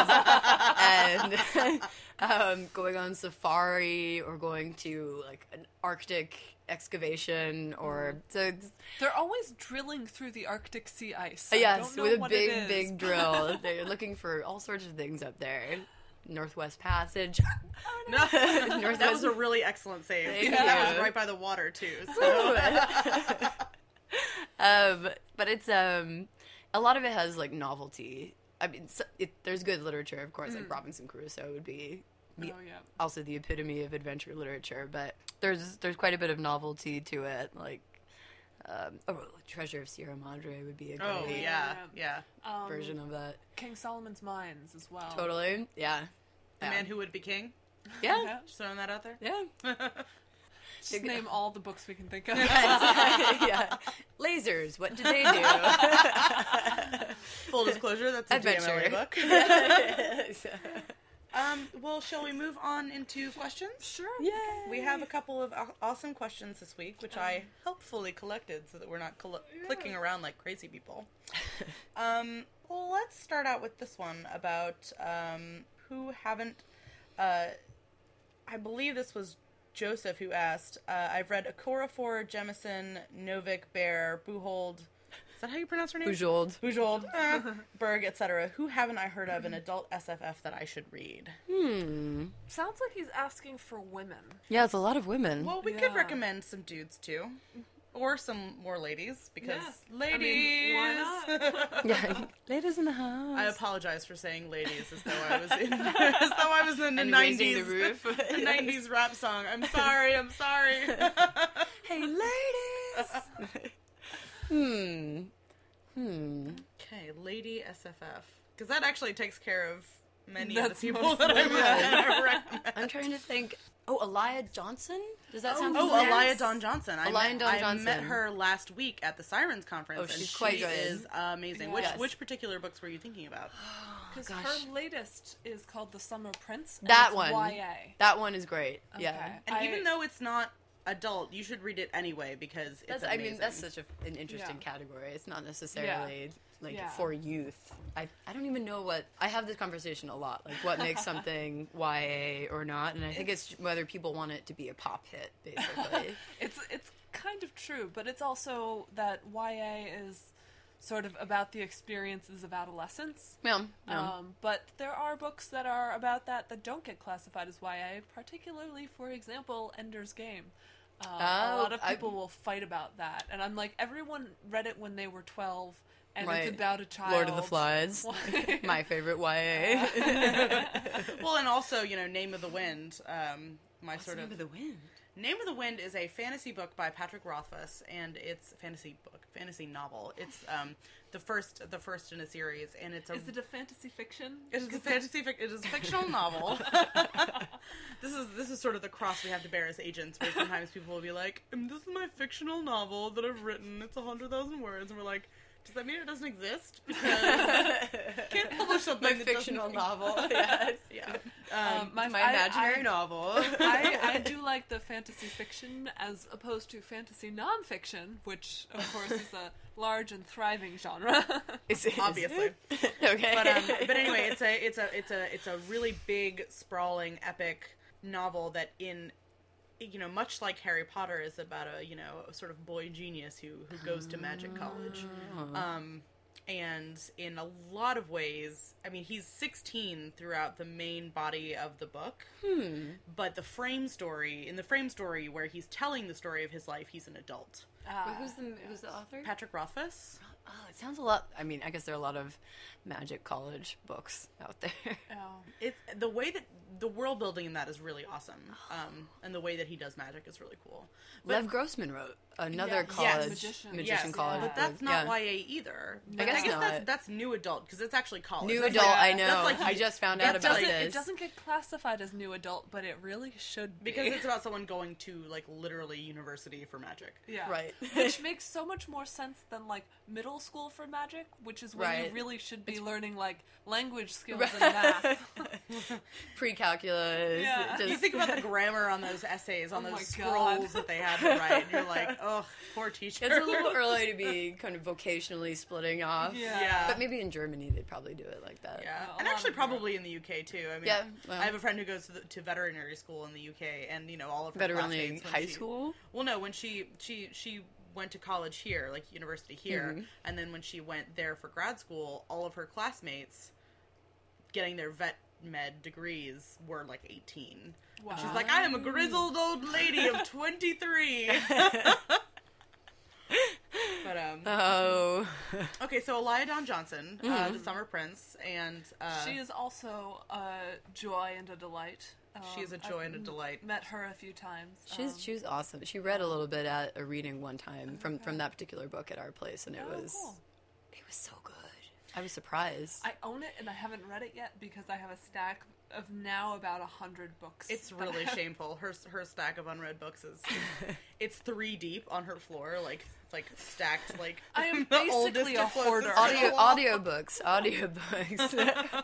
and um, going on safari or going to like an Arctic excavation or so it's, they're always drilling through the Arctic sea ice. I yes, with a big, it big drill. They're looking for all sorts of things up there. Northwest Passage. Oh, no. Northwest... That was a really excellent save. Thank because you. That was right by the water too. So. um, but it's um, a lot of it has like novelty. I mean, so it, there's good literature, of course. Mm. Like Robinson Crusoe would be the, Oh, yeah. also the epitome of adventure literature. But there's there's quite a bit of novelty to it. Like, um, oh, Treasure of Sierra Madre would be a great Oh yeah, yeah. Um, version of that. King Solomon's Mines as well. Totally, yeah. The yeah. Man Who Would Be King. Yeah, Yeah. Just throwing that out there. yeah. Just name all the books we can think of. yeah. Lasers, what did they do? Full disclosure, that's a D M L A Adventure. book. Um, well, shall we move on into questions? Sure. Yay. We have a couple of aw- awesome questions this week, which I helpfully collected so that we're not cl- clicking around like crazy people. Um, well, let's start out with this one about um, who haven't. Uh, I believe this was Joseph who asked. Uh, I've read Okorafor, Jemison, Novik, Bear, Buhold. Is that how you pronounce her name? Bujold. Bujold, uh, Berg, et cetera. Who haven't I heard of an adult S F F that I should read? Hmm. Sounds like he's asking for women. Yeah, it's a lot of women. Well, we Yeah. could recommend some dudes too, or some more ladies because Yeah. ladies. I mean, why not? yeah, ladies in the house. I apologize for saying ladies as though I was in as though I was in the And nineties raising the roof. the nineties rap song. I'm sorry. I'm sorry. Hey, ladies. hmm. Hmm. Okay, lady S F F, because that actually takes care of many That's of the people most that I women. recommend. I'm trying to think. Oh, Elia Johnson? Does that sound Oh, familiar? Elia Dawn Johnson. I Elia met, Dawn I Johnson. met her last week at the Sirens conference. Oh, and she's she quite good. is amazing. Yeah. Which Yes. which particular books were you thinking about? Because gosh. her latest is called The Summer Prince. And That it's one. Y A. That one is great. Yeah. Okay. And I- even though it's not adult, you should read it anyway because it's That's, amazing. I mean, that's such a, an interesting Yeah. category. It's not necessarily like Yeah. for youth. I, I don't even know what I have this conversation a lot. Like what makes something Y A or not, and I think it's, whether people want it to be a pop hit, basically. It's it's kind of true, but it's also that Y A is sort of about the experiences of adolescence. yeah. yeah. Um, but there are books that are about that that don't get classified as Y A, particularly, for example, Ender's Game. Uh, a Oh, lot of I- people will fight about that, and I'm like, everyone read it when they were twelve, and Right. it's about a child. Lord of the Flies, my favorite Y A. well, and also you know, Name of the Wind. Um, my What's sort the of name of the wind? Name of the Wind is a fantasy book by Patrick Rothfuss, and it's a fantasy book, fantasy novel. It's um, the first, the first in a series, and it's a. Is it a fantasy fiction? It is a fantasy. Fic- it is a fictional novel. this is this is sort of the cross we have to bear as agents, where sometimes people will be like, "Um, "This is my fictional novel that I've written. It's a hundred thousand words," and we're like, "Does that mean it doesn't exist?" Because can't publish something My that fictional doesn't- novel. Yes. Yeah. Um, Um, my My I- imaginary I- novel. I, I do like the fantasy fiction as opposed to fantasy nonfiction, which of course is a large and thriving genre. Is it- obviously. okay. but um, but anyway, it's a it's a it's a it's a really big, sprawling, epic novel that in you know, much like Harry Potter is about a you know a sort of boy genius who who goes to magic college, um, and in a lot of ways, I mean, he's sixteen throughout the main body of the book, Hmm. but the frame story in the frame story where he's telling the story of his life, he's an adult. Ah, Wait, who's the who's the author? Patrick Rothfuss. Oh, it sounds a lot. I mean, I guess there are a lot of magic college books out there. oh. It's the way that the world building in that is really awesome, um, and the way that he does magic is really cool. But Lev Grossman wrote another Yes. college Magician. magician yes, college yeah. but that's book. not Yeah. Y A either. I guess I guess not. that's that's new adult because it's actually college. New That's adult. like- I know. that's like- I just found that out about doesn't, this. It doesn't get classified as new adult, but it really should be. because it's about someone going to like literally university for magic. yeah. Right. Which makes so much more sense than like middle school for magic, which is when Right. you really should be It's- learning like language skills Right. and math. Pre-calculus. Yeah. Just, You think about the grammar on those essays, on Oh those my God. scrolls that they had to write, and you're like, oh, poor teacher. it's a little early to be kind of vocationally splitting off. Yeah. Yeah. But maybe in Germany they'd probably do it like that. Yeah, A and lot actually of probably in the U K too. I mean, Yeah, well. I have a friend who goes to, the, to veterinary school in the U K, and you know all of her Veterinary classmates when high she- school? Well, no, when she she she went to college here, like university here, Mhm. and then when she went there for grad school, all of her classmates getting their vet med degrees were like eighteen. Wow. She's like, I am a grizzled old lady of twenty-three. But um, Oh. okay, so Elia Dawn Johnson, uh, Mhm. the Summer Prince, and uh, She is also a joy and a delight. She is a joy I've and a delight. Met her a few times. She's Um, she was awesome. She read a little bit at a reading one time from from that particular book at our place, and it oh, was cool. it was so good. I was surprised. I own it and I haven't read it yet because I have a stack of now about a hundred books. It's that I really have- shameful. Her her stack of unread books is it's three deep on her floor, like like stacked like. I am the oldest basically to a closest hoarder. to the Audio wall. audiobooks, audiobooks.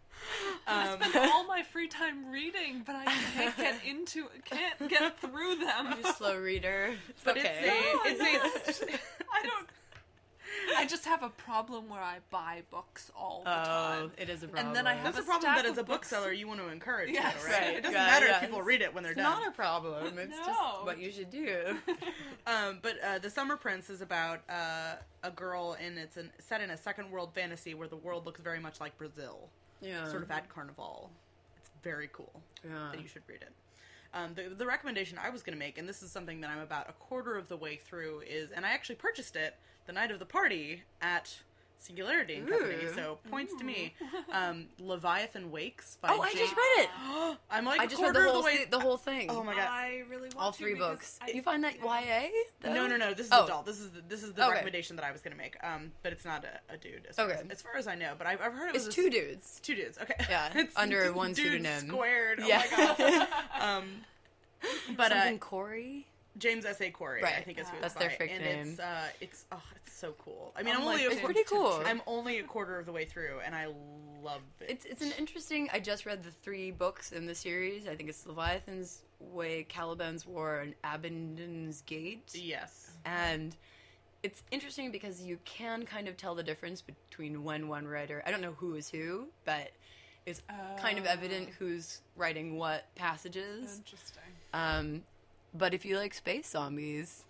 I spend all my free time reading, but I can't get into, can't get through them. You're a slow reader. It's But okay. it's a it's a I don't. I just have a problem where I buy books all the Oh, time. it is a problem. And then I have That's a a problem stack that as of a books. bookseller you want to encourage, Yes. though, right? Right, It doesn't yeah, matter yeah. if people read it when they're It's done. not a problem. It's No. just what you should do. Um, but uh, The Summer Prince is about uh, a girl, and it's an, set in a second world fantasy where the world looks very much like Brazil, Yeah. sort of at Carnival. It's very cool. Yeah. And you should read it. Um, the, the recommendation I was going to make, and this is something that I'm about a quarter of the way through, is, and I actually purchased it the night of the party at Singularity and Company, Ooh. so points to me. Um, Leviathan Wakes by Oh, I Jane- just read it. I'm like I a just read quarter the of whole the way. thi- the whole thing. Oh my god! I really want All to three because books. I- You find that Y A? though? No, no, no. This is Oh. adult. This is the, this is the Okay. recommendation that I was going to make. Um, but it's not a, a dude. As far, Okay. as, as far as I know, but I've, I've heard it was It's a- two dudes. Two dudes. Okay. Yeah, It's under one dudes pseudonym. Squared. Oh Yeah. my god. um, but uh, Something Corey? James S. A. Corey, I Right. think is who That's it's their by. fake and name. It's uh, it's oh, it's so cool. I mean, I'm I'm only like, a It's quarter, pretty cool. I'm only a quarter of the way through, and I love it. It's it's an interesting. I just read the three books in the series. I think it's Leviathan's Way, Caliban's War, and Abingdon's Gate. Yes. And it's interesting because you can kind of tell the difference between when one writer. I don't know who is who, but it's kind of evident who's writing what passages. Interesting. Um, but if you like space zombies,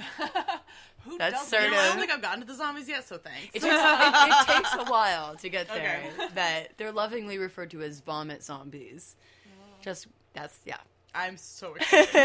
Who That's doesn't? sort You know, I of- don't think I've gotten to the zombies yet, so thanks. it takes, it, it takes a while to get there. Okay. That they're lovingly referred to as vomit zombies. Just that's yeah. I'm so excited.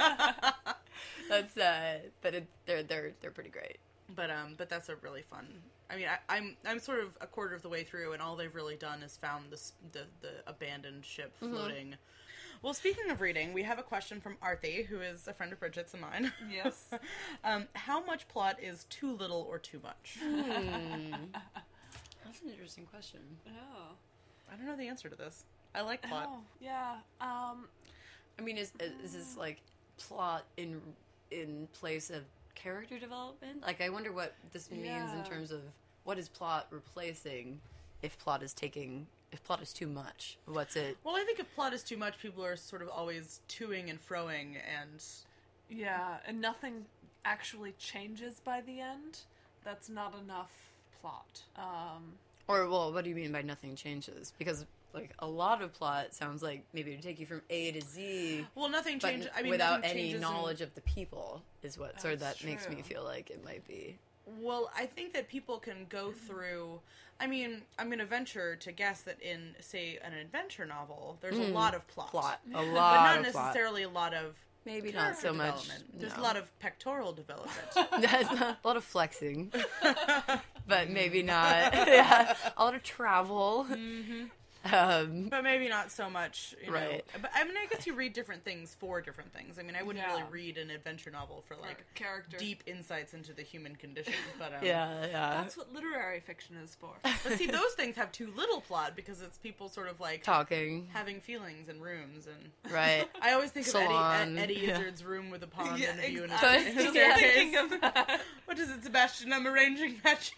That's uh, but it, they're they're they're pretty great. But um, but that's a really fun. I mean, I, I'm I'm sort of a quarter of the way through, and all they've really done is found this the the abandoned ship floating. Well, speaking of reading, we have a question from Arthi, who is a friend of Bridget's and mine. Yes. um, how much plot is too little or too much? Hmm. That's an interesting question. Oh. I don't know the answer to this. I like plot. Oh, yeah. Um, I mean, is is this like plot in in place of character development? Like, I wonder what this means Yeah. in terms of what is plot replacing if plot is taking if plot is too much. What's it? Well, I think if plot is too much, people are sort of always toing and froing, and yeah, and nothing actually changes by the end. That's not enough plot. Um, Or well, what do you mean by nothing changes? Because like a lot of plot sounds like maybe to take you from A to Z, well, nothing but changes. I mean, without nothing any changes in- knowledge of the people is what sort of that That's makes me true. feel like it might be. Well, I think that people can go through. I mean, I'm going to venture to guess that in, say, an adventure novel, there's a lot of plot. Plot, a But lot not of plot. necessarily a lot of Maybe not character so much. development. There's no. a lot of pectoral development. That's a lot of flexing, but maybe not. Yeah, a lot of travel. Mm-hmm. Um, But maybe not so much, you know. Right. But I mean, I guess you read different things for different things. I mean, I wouldn't Yeah. really read an adventure novel for like character. deep insights into the human condition. But um, yeah, yeah. That's what literary fiction is for. but see, those things have too little plot because it's people sort of like Talking, having feelings in rooms. And right? I always think of Salon, Eddie, Eddie yeah. Izzard's room with a pond Yeah, and a view and exactly. a, and a Just staircase. thinking of that. What is it, Sebastian? I'm arranging matches.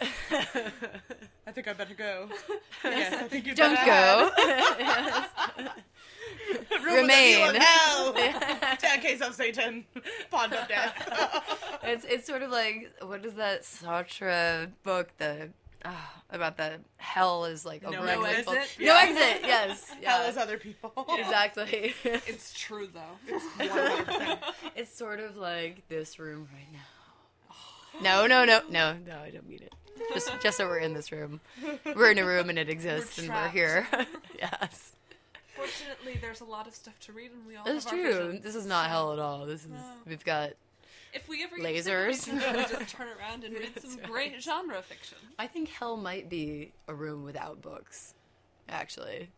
I think I better go. Yes, I think you Don't better go. head. Room Remain. with a view of hell. Staircase of Satan. Pond of death. It's it's sort of like what is that Sartre book the ah, about the hell is like a No room exit? full- Yeah. No exit. Yes. Hell Yeah. is other people. Exactly. It's true though. one hundred percent. It's sort of like this room right now. No, no, no, no, no. I don't mean it. Just, just so we're in this room. We're in a room and it exists, We're and we're trapped. here. Yes, Fortunately, there's a lot of stuff to read, and we all that's have our true. vision. This is not So, hell at all. This is No. we've got. If we ever Lasers. get sick of it, we just turn around and read some That's great genre fiction. I think hell might be a room without books. Actually,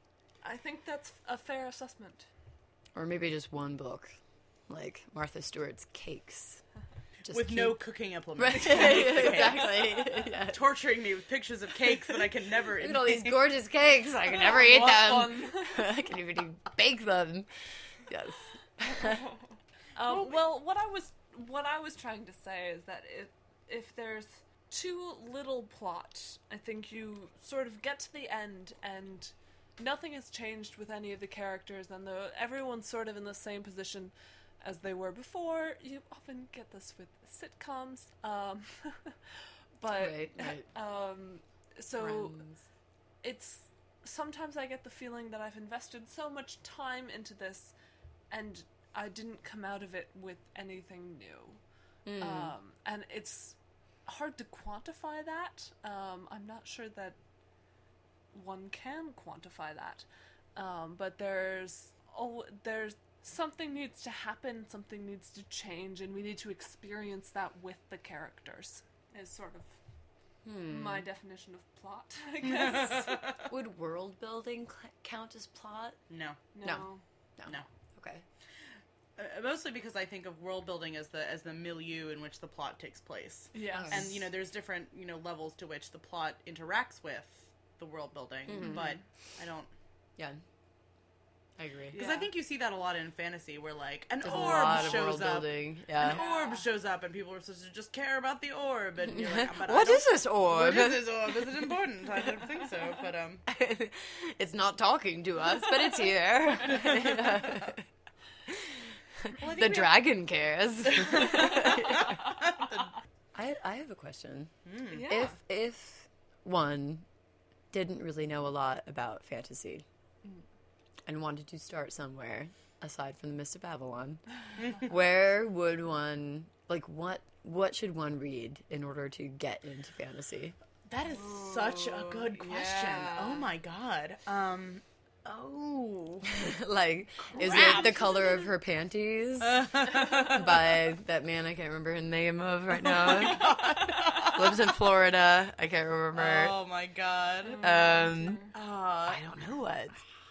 I think that's a fair assessment. Or maybe just one book, like Martha Stewart's Cakes. Just with keep... no cooking implements. Right, exactly. Yeah. Torturing me with pictures of cakes that I can never eat. Look at all these gorgeous cakes. I can never eat What them. I can even bake them. Yes. Um, well, what I was what I was trying to say is that if if there's too little plot, I think you sort of get to the end and nothing has changed with any of the characters, and the everyone's sort of in the same position as they were before. You often get this with sitcoms, um, but Right, right. um, so Friends. it's sometimes I get the feeling that I've invested so much time into this, and I didn't come out of it with anything new. Mm. Um, and it's hard to quantify that. Um, I'm not sure that one can quantify that. Um, but there's oh, there's something needs to happen, something needs to change, and we need to experience that with the characters. Is sort of Hmm. my definition of plot, I guess. Would world building cl- count as plot? No. no. No. No. Okay. Uh, mostly because I think of world building as the as the milieu in which the plot takes place. Yes. And, you know, there's different, you know, levels to which the plot interacts with the world building. Mhm. But I don't... Yeah. I agree. Because Yeah. I think you see that a lot in fantasy where, like, an There's a orb lot of shows world up. building. Yeah. An orb shows up and people are supposed to just care about the orb. And you're like, but I What don't- is this orb? What is this orb? Is it important? I don't think so. But, um... It's not talking to us, but it's here. Well, I think The we dragon cares. I I have a question. Yeah. If if one didn't really know a lot about fantasy and wanted to start somewhere aside from the Mist of Babylon, where would one like what what should one read in order to get into fantasy? That is such a good question. yeah. Oh my god. Um. Oh. Like, is Crap. it The Color of Her Panties by that man I can't remember his name of right now? Lives in Florida. I can't remember. Oh my god. Um, Uh, I don't know what.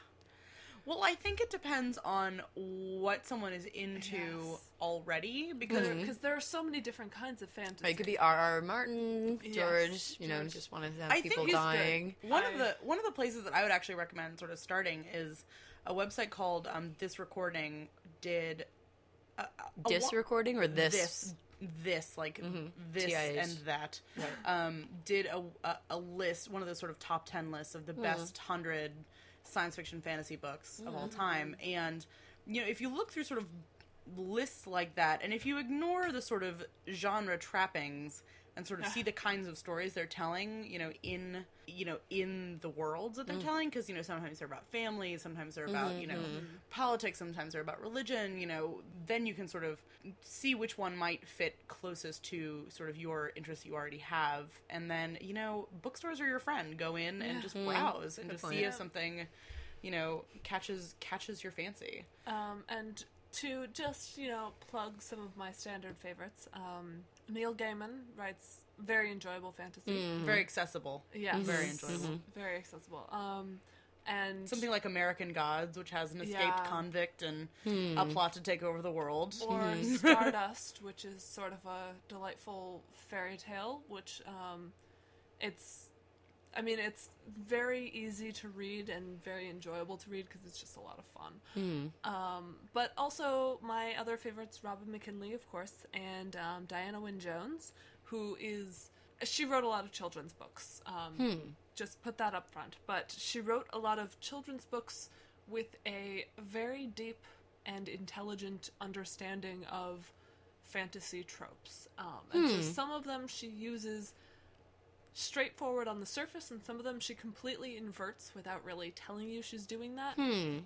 well, I think it depends on what someone is into Yes. already, because Because there are so many different kinds of fantasy. It could be R R. Martin, Yes, George. You know, George. just wanted to have I think people he's good. dying. one I- of the one of the places that I would actually recommend sort of starting is a website called um, This Recording did a, a, a This wa- recording or this? this this like this T I H. and that um, did a, a a list, one of those sort of top ten lists of the best hundred science fiction fantasy books of all time. And you know, if you look through sort of lists like that, and if you ignore the sort of genre trappings and sort of see the kinds of stories they're telling, you know, in you know in the worlds that they're telling, because you know sometimes they're about family, sometimes they're about you know politics, sometimes they're about religion, you know, then you can sort of see which one might fit closest to sort of your interests you already have, and then you know bookstores are your friend. Go in and just browse and Good just point. see Yeah. if something you know catches catches your fancy. Um, and to just, you know, plug some of my standard favorites, um, Neil Gaiman writes very enjoyable fantasy. Very accessible. Yes. Very enjoyable. Very accessible. Um, and Something like American Gods, which has an escaped Yeah. convict and a plot to take over the world. or Stardust, which is sort of a delightful fairy tale, which um, it's, I mean, it's very easy to read and very enjoyable to read because it's just a lot of fun. Um, but also my other favorites, Robin McKinley, of course, and um, Diana Wynne Jones, who is, she wrote a lot of children's books. Um, Just put that up front. But she wrote a lot of children's books with a very deep and intelligent understanding of fantasy tropes. Um, and so some of them she uses straightforward on the surface, and some of them she completely inverts without really telling you she's doing that.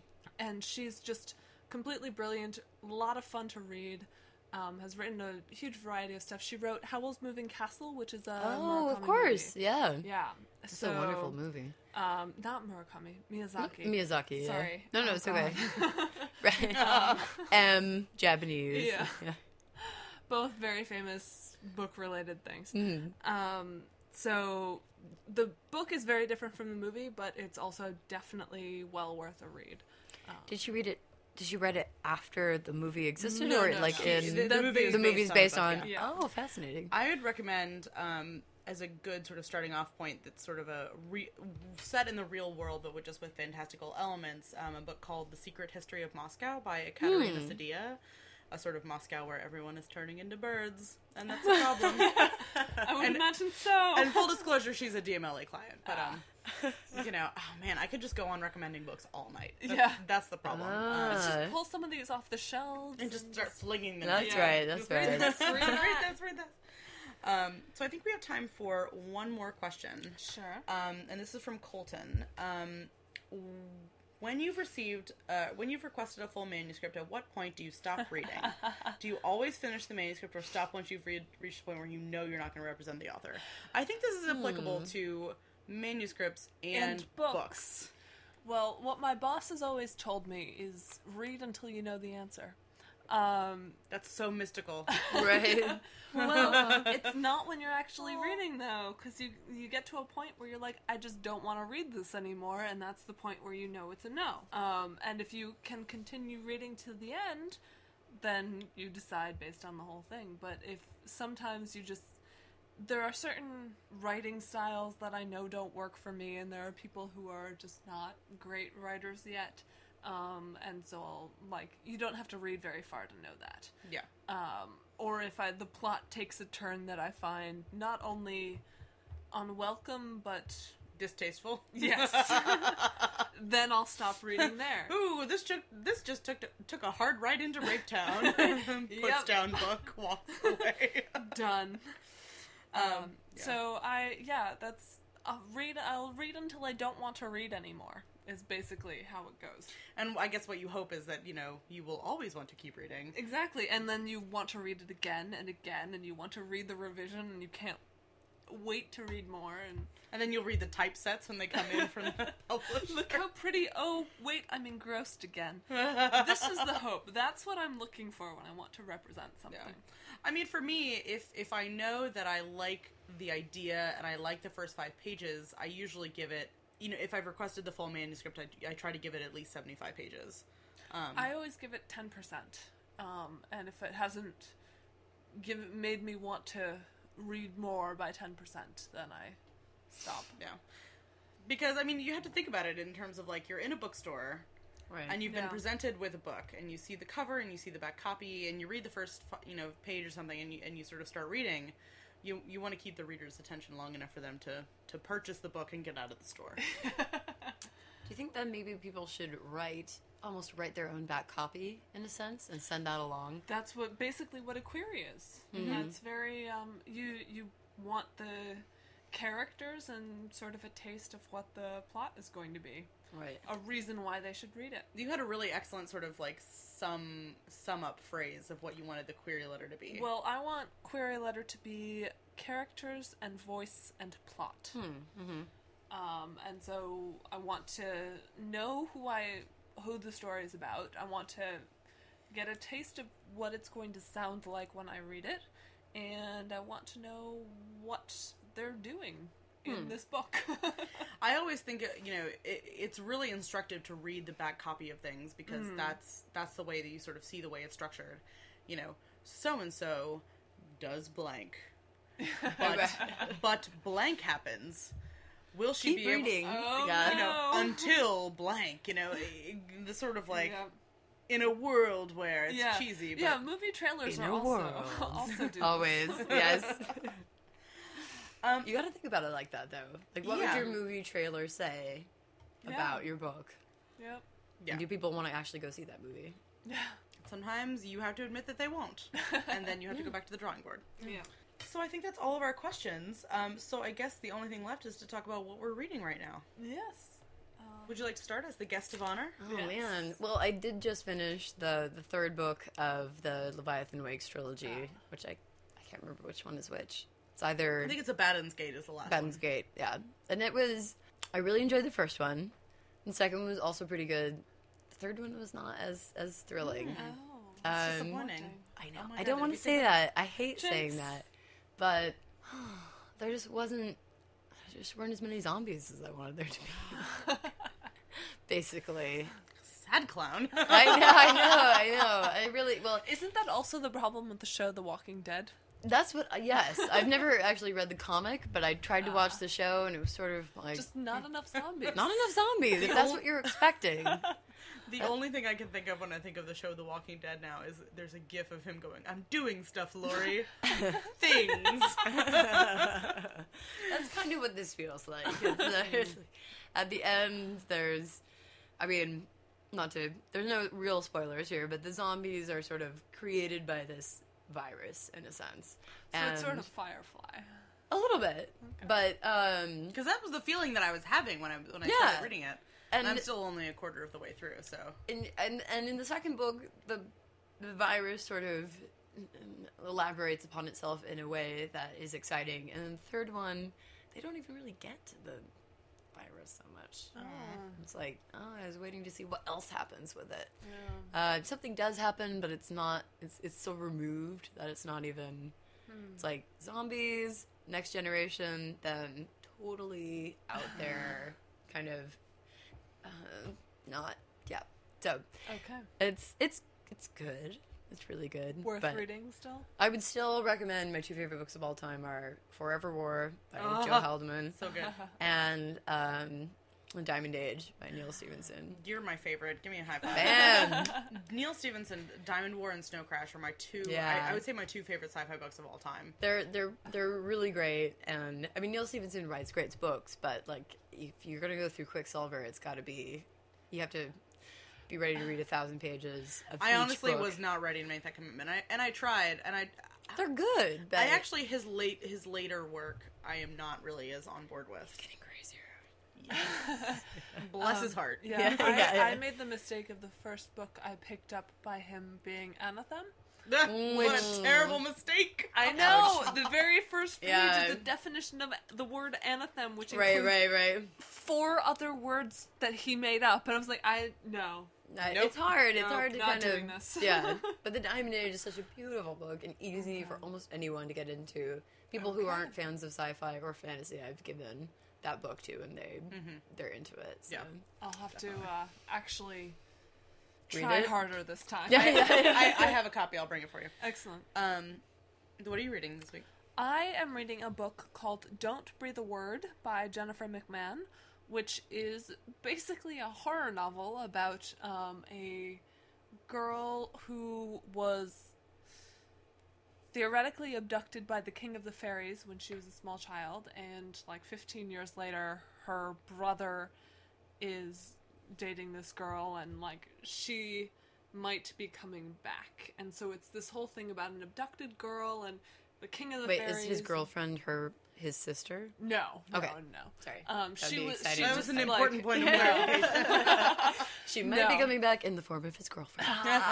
And she's just completely brilliant, a lot of fun to read. Um, has written a huge variety of stuff. She wrote Howl's Moving Castle, which is a Oh, of Murakami course. movie. Yeah. Yeah, It's so a wonderful movie. Um, not Murakami, Miyazaki. Miyazaki, yeah. Sorry. No, no, Oh, it's okay. God. Right. um, Japanese. Yeah. Both very famous book-related things. Mm-hmm. Um, so the book is very different from the movie, but it's also definitely well worth a read. Um, Did you read it? Did you read it after the movie existed, No, or no, like no. in The- the movie is the movie's based based on on? the book, yeah. Oh, fascinating. I would recommend, um, as a good sort of starting off point, that's sort of a re- set in the real world, but with just with fantastical elements. Um, a book called The Secret History of Moscow by Ekaterina Hmm. Sadia. A sort of Moscow where everyone is turning into birds, and that's a problem. I would And- imagine so. And full disclosure, she's a D M L A client, but um, you know, oh man, I could just go on recommending books all night. That's, Yeah. that's the problem. Ah. Um, Just pull some of these off the shelves and just start flinging them. That's at Yeah. right. That's Just read right. this, read this, read this, read this. Um, so I think we have time for one more question. Sure. Um, and this is from Colton. Um, when you've received, uh, when you've requested a full manuscript, at what point do you stop reading? Do you always finish the manuscript or stop once you've read, reached the point where you know you're not going to represent the author? I think this is applicable to manuscripts and, And books. books. Well, what my boss has always told me is read until you know the answer. Um, That's so mystical. Right. well, it's not when you're actually reading, though, because you you get to a point where you're like, I just don't want to read this anymore, and that's the point where you know it's a no. Um, and if you can continue reading to the end, then you decide based on the whole thing. But if sometimes you just... There are certain writing styles that I know don't work for me, and there are people who are just not great writers yet. Um, and so I'll, like, you don't have to read very far to know that. Yeah. Um, or if I, the plot takes a turn that I find not only unwelcome, but Distasteful. yes, then I'll stop reading there. Ooh, this took this just took took a hard right into Rape Town. Puts Yep. down book, walks away. Done. Um, Um, yeah. So I, yeah, that's, I'll read, I'll read until I don't want to read anymore, is basically how it goes. And I guess what you hope is that, you know, you will always want to keep reading. Exactly, and then you want to read it again and again, and you want to read the revision, and you can't wait to read more, and And then you'll read the typesets when they come in from the publisher. look how pretty, oh, wait, I'm engrossed again. This is the hope. That's what I'm looking for when I want to represent something. Yeah. I mean, for me, if if I know that I like the idea and I like the first five pages, I usually give it, you know, if I've requested the full manuscript, I, I try to give it at least seventy-five pages. Um, I always give it ten percent, um, and if it hasn't give, made me want to read more by ten percent, then I stop. yeah. Because, I mean, you have to think about it in terms of, like, you're in a bookstore, Right. and you've been Yeah. presented with a book, and you see the cover, and you see the back copy, and you read the first, you know, page or something, and you, and you sort of start reading. You you want to keep the reader's attention long enough for them to, to purchase the book and get out of the store. Do you think that maybe people should write, almost write their own back copy, in a sense, and send that along? That's what basically what a query is. Mhm. That's very um, you you want the characters and sort of a taste of what the plot is going to be. Right. A reason why they should read it. You had a really excellent sort of, like, sum, sum up phrase of what you wanted the query letter to be. Well, I want query letter to be characters and voice and plot. Hmm. Mm-hmm. Um, and so I want to know who I who the story is about. I want to get a taste of what it's going to sound like when I read it, and I want to know what they're doing in Hmm. this book. I always think, uh, you know, it, it's really instructive to read the back copy of things because Mm. that's that's the way that you sort of see the way it's structured. You know, so and so does blank, but but blank happens. Will she Keep be able- reading. Oh, Yeah. you know, no. until blank? You know, eh, the sort of like yeah. in a world where it's yeah. cheesy. But yeah, movie trailers In are a also world. also do Always. this. Yes. Um, You gotta think about it like that, though. Like, what Yeah. would your movie trailer say Yeah. about your book? Yep. Yeah. And do people want to actually go see that movie? Yeah. Sometimes you have to admit that they won't, and then you have to go back to the drawing board. Yeah. So I think that's all of our questions. Um, so I guess the only thing left is to talk about what we're reading right now. Yes. Um, Would you like to start as the guest of honor? Oh Yes. man! Well, I did just finish the the third book of the Leviathan Wakes trilogy, Ah. which I I can't remember which one is which. It's either I think it's a Baden's Gate is the last Baden's one. Gate, yeah. And it was I really enjoyed the first one. The second one was also pretty good. The third one was not as as thrilling. Mm. Oh. That's Um, disappointing. I know. Oh my I God, don't did want you to think say that- that. I hate Jinx. saying that, but there just wasn't just weren't as many zombies as I wanted there to be. Basically. Sad clown. I know, I know, I know. I really, well, Isn't that also the problem with the show The Walking Dead? that's what, yes. I've never actually read the comic, but I tried to watch the show, and it was sort of like, Just not enough zombies. not enough zombies, if that's what you're expecting. The only thing I can think of when I think of the show The Walking Dead now is there's a gif of him going, I'm doing stuff, Lori. Things. That's kind of what this feels like. It's, uh, it's like, at the end, there's, I mean, not to, there's no real spoilers here, but the zombies are sort of created by this virus, in a sense. So and it's sort of Firefly. a little bit, but, um, Because that was the feeling that I was having when I, when I Yeah. started reading it. And, and, I'm still only a quarter of the way through, so. and, and, and in the second book, the, the virus sort of elaborates upon itself in a way that is exciting, and in the third one, they don't even really get to the virus so much. Oh. It's like, oh, I was waiting to see what else happens with it. Yeah. Uh, something does happen, but it's not, it's it's so removed that it's not even, Hmm. it's like zombies, next generation, then totally out there, kind of, uh, not, yeah. So, Okay. it's, it's, it's good. It's really good. Worth but reading still? I would still recommend my two favorite books of all time are Forever War by Oh. Joe Haldeman So good. and um, Diamond Age by Neil Stephenson. You're my favorite. Give me a high five. Man! Neil Stephenson, Diamond War, and Snow Crash are my two, Yeah. I, I would say my two favorite sci-fi books of all time. They're they're they're really great, and I mean Neil Stephenson writes great books, but like if you're gonna go through Quicksilver, it's got to be you have to be ready to read a thousand pages. Of I each honestly book. was not ready to make that commitment. I, and I tried, and I, They're good. But I actually his late his later work I am not really as on board with. getting crazier. Bless Um, his heart. Yeah, Yeah, I, yeah, yeah. I made the mistake of the first book I picked up by him being Anathem. what Which- a terrible mistake. I know! The very first page Yeah. is the definition of the word Anathem, which Right, includes right, right. four other words that he made up. And I was like, I, no. Uh, Nope. It's hard. It's Nope, hard to not kind doing of this. yeah. But the Diamond Age is such a beautiful book and easy for almost anyone to get into. People who Okay. aren't fans of sci-fi or fantasy, I've given that book to, and they Mhm. they're into it. So. Yeah. I'll have to uh, actually Read try it? harder this time. Yeah, I, yeah. I, I have a copy. I'll bring it for you. Excellent. Um, what are you reading this week? I am reading a book called Don't Breathe a Word by Jennifer McMahon, which is basically a horror novel about um, a girl who was theoretically abducted by the King of the Fairies when she was a small child, and like fifteen years later, her brother is dating this girl, and like she might be coming back. And so it's this whole thing about an abducted girl and the King of the Wait, Fairies. is his girlfriend her his sister? No. Okay. No, no. Sorry. Um, That'd she be was. exciting. She That was was an like- important point of Yeah. clarification. She might be No. coming back in the form of his girlfriend.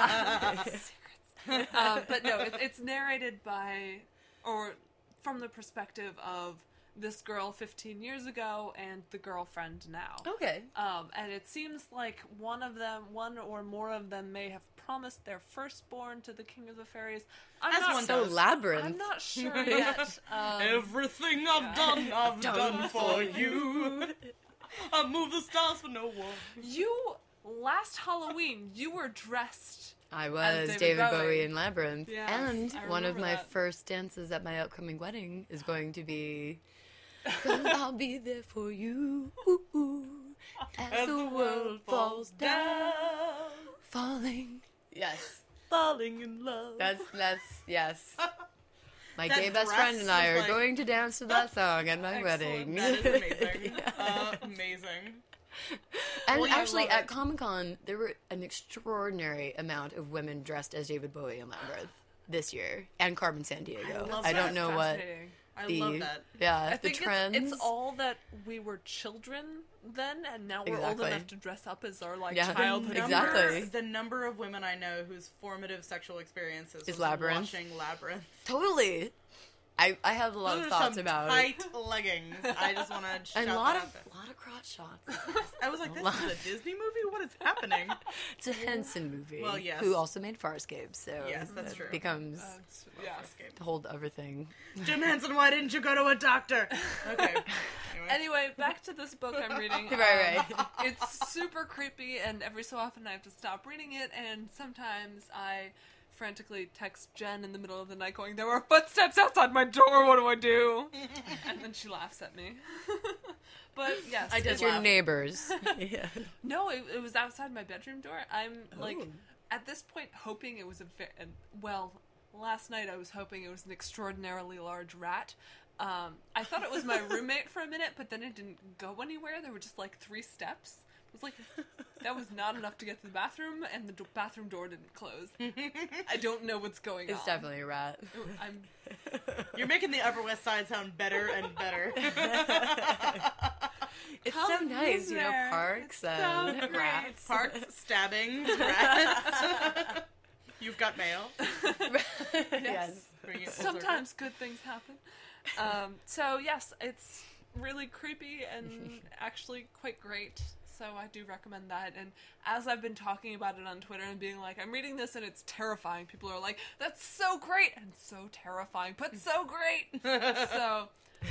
um, but no, it, it's narrated by, or from the perspective of this girl fifteen years ago and the girlfriend now. Okay. Um, and it seems like one of them, one or more of them, may have promised their firstborn to the King of the Fairies. I'm As not one So does. labyrinth. I'm not sure yet. Um, Everything I've done, I've Done done, for for you. I move the stars for no one. you last Halloween, you were dressed. I was David David, Bowie. Bowie. in Labyrinth. Yes, and I one of remember my that. first dances at my upcoming wedding is going to be "'Cause I'll be there for you ooh, ooh, as, the world falls down, falling. Yes. falling in love. That's, that's, yes. My That gay best dress friend and I was are like- going to dance to that song at my Excellent. wedding. That is amazing. Yeah. Uh, amazing. And Well, I actually, love at it. Comic Con, there were an extraordinary amount of women dressed as David Bowie in Labyrinth this year, and Carmen Sandiego. I love I that. don't know what Fascinating. I the love that. yeah I the think trends. it's, it's all that we were children then, and now we're old Exactly. enough to dress up as our like Yeah. childhood. Number- years. Exactly. The number of women I know whose formative sexual experiences Is was Labyrinth. watching Labyrinth. Totally. I I have a lot Those of are thoughts some about tight leggings. I just want to shout and a lot that of out there. a lot of crotch shots. I was like, this lot. is a Disney movie? What is happening? It's a Henson movie. Well, yes. Who also made Farscape, so Yes, that's it true. becomes Uh, yes. a whole other thing. Jim Henson, why didn't you go to a doctor? Okay. Anyway, back to this book I'm reading. Right, Um, right. It's super creepy, and every so often I have to stop reading it, and sometimes I frantically text Jen in the middle of the night going, there were footsteps outside my door, what do I do? And then she laughs at me. But yes. I did It's your laugh. neighbors. Yeah. No, it, it was outside my bedroom door. I'm, like, Oh. at this point hoping it was a, ve- a... Well, last night I was hoping it was an extraordinarily large rat. Um, I thought it was my roommate for a minute, but then it didn't go anywhere. There were just, like, three steps. It was like, that was not enough to get to the bathroom, and the do- bathroom door didn't close. I don't know what's going It's on. definitely a rat. I'm... You're making the Upper West Side sound better and better. It's Come so nice, you know, there. parks It's so and great. rats. Parks, stabbings, rats. You've got mail. Yes. Bring it full circle. Sometimes good things happen. Um, so, yes, it's really creepy and actually quite great. So I do recommend that. And as I've been talking about it on Twitter and being like, I'm reading this and it's terrifying, people are like, that's so great! And so terrifying, but so great! So,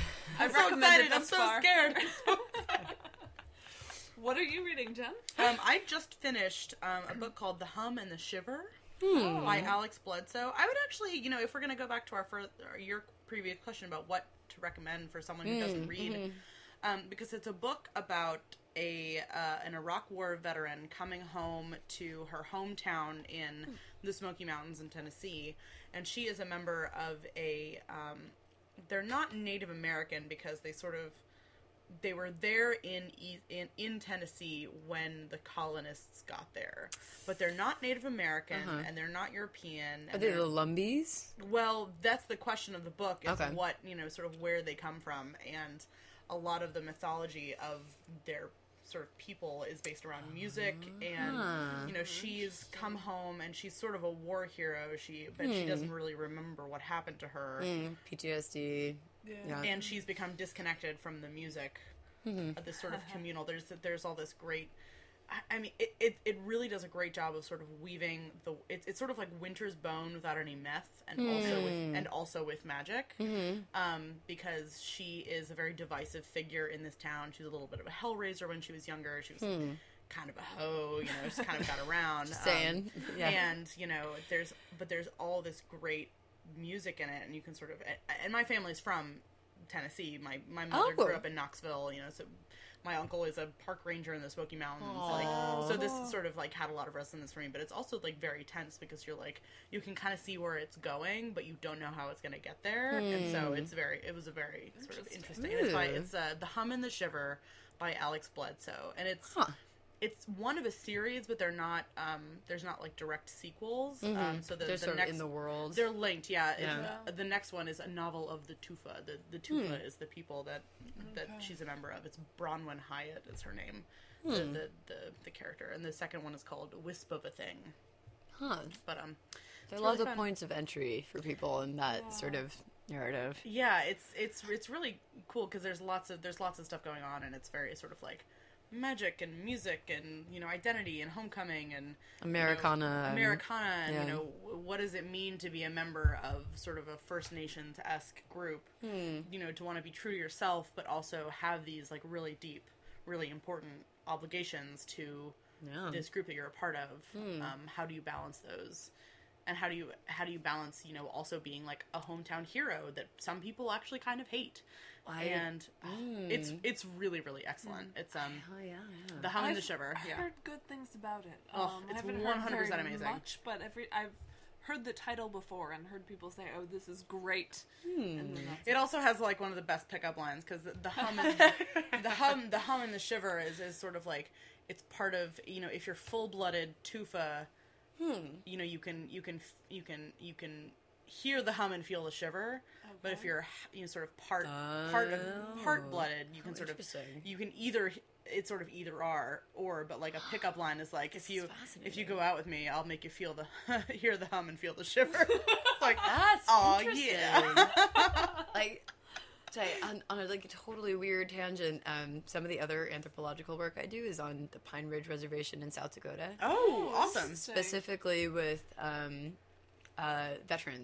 I I'm so recommend excited. it I'm thus so far. scared. I'm so excited. What are you reading, Jen? Um, I just finished um, a book called The Hum and the Shiver Hmm. by Alex Bledsoe. I would actually, you know, if we're going to go back to our first, or your previous question about what to recommend for someone who doesn't read, um, because it's a book about a uh, an Iraq War veteran coming home to her hometown in the Smoky Mountains in Tennessee, and she is a member of a. Um, they're not Native American because they sort of. They were there in, in in Tennessee when the colonists got there, but they're not Native American Uh-huh. and they're not European. Are And they they're- the Lumbies? well, that's the question of the book: is Okay. what, you know, sort of where they come from, and a lot of the mythology of their sort of people is based around music, and Ah. you know, she's come home and she's sort of a war hero. She, but she doesn't really remember what happened to her. Mm, P T S D. Yeah. And she's become disconnected from the music, Mm-hmm. uh, this sort of communal. There's there's all this great. I, I mean, it, it it really does a great job of sort of weaving the. It's it's sort of like Winter's Bone without any meth, and also with and also with magic, Mm-hmm. um, because she is a very divisive figure in this town. She was a little bit of a hellraiser when she was younger. She was kind of a hoe, you know, just kind of got around. Just saying. Yeah. And you know, there's but there's all this great music in it, and you can sort of. And my family's from Tennessee. My my mother Oh. grew up in Knoxville, you know, so my uncle is a park ranger in the Smoky Mountains. Aw. Like, so this is sort of like had a lot of resonance for me, but it's also like very tense because you're like you can kind of see where it's going, but you don't know how it's going to get there, and so it's very it was a very sort of interesting. And it's by Ooh. it's uh, The Hum and the Shiver by Alex Bledsoe, and it's. Huh. It's one of a series, but they're not. Um, there's not like direct sequels. Um, so the, They're the sort next of in the world. they're linked, yeah. It's, Yeah. uh, the next one is a novel of the Tufa. The the Tufa is the people that that she's a member of. It's Bronwyn Hyatt is her name, the, the, the the character. And the second one is called Wisp of a Thing. Huh. But um, There are it's lots really of fun. points of entry for people in that sort of narrative. yeah, it's it's it's really cool because there's lots of there's lots of stuff going on, and it's very sort of like magic and music and you know identity and homecoming and Americana. you know, and- Americana and yeah. you know w- what does it mean to be a member of sort of a First Nations esque group? Hmm. You know, to want to be true to yourself, but also have these like really deep, really important obligations to Yeah. this group that you're a part of. Hmm. Um, how do you balance those? And how do you how do you balance you know also being like a hometown hero that some people actually kind of hate? I- and uh, Mm. it's it's really really excellent. It's um Oh, yeah, yeah. The Hum and the I've Shiver. Yeah. heard good things about it. Oh, Um, I it's haven't one hundred percent heard very amazing. much, but every I've heard the title before and heard people say, "Oh, this is great." And then that's It also has like one of the best pickup lines because the, the hum, and, the hum, the hum and the shiver is, is sort of like it's part of you know if you're full blooded Tufa, you know you can you can you can you can hear the hum and feel the shiver, but if Okay. you're you know sort of part part of Oh. part blooded, you can How sort of interesting. you can either it's sort of either are or but like a pickup line is like if This you is if you fascinating. go out with me, I'll make you feel the hear the hum and feel the shiver. It's like That's oh interesting. yeah. like, sorry, on, on a like totally weird tangent, um, some of the other anthropological work I do is on the Pine Ridge Reservation in South Dakota, Oh, awesome. Interesting. specifically with um, uh, veterans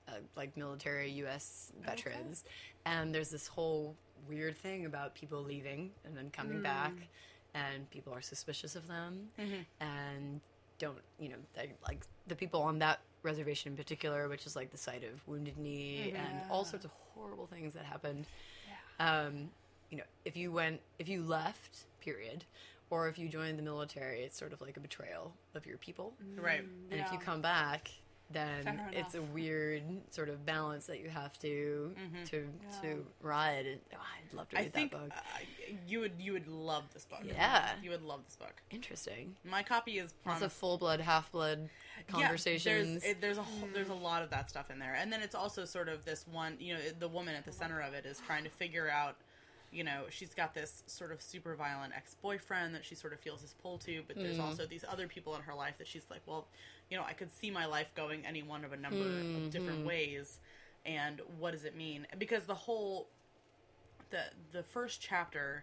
uh, like military U S veterans, and there's this whole weird thing about people leaving and then coming mm. back, and people are suspicious of them, mm-hmm. and don't, you know, they, like the people on that reservation in particular, which is like the site of Wounded Knee mm-hmm. and all sorts of horrible things that happened. Yeah. Um, you know, if you went, if you left, period, or if you joined the military, it's sort of like a betrayal of your people. Right. And yeah. if you come back, then it's a weird sort of balance that you have to mm-hmm. to yeah. to ride. And, oh, I'd love to read I think, that book. Uh, you would you would love this book. Yeah, you would love this book. Interesting. My copy is lots of full blood, half blood conversations. Yeah, there's, it, there's a whole, there's a lot of that stuff in there, and then it's also sort of this one. You know, the woman at the center of it is trying to figure out. You know, she's got this sort of super violent ex-boyfriend that she sort of feels this pull to, but there's mm. also these other people in her life that she's like, well, you know, I could see my life going any one of a number mm-hmm. of different ways, and what does it mean? Because the whole, the the first chapter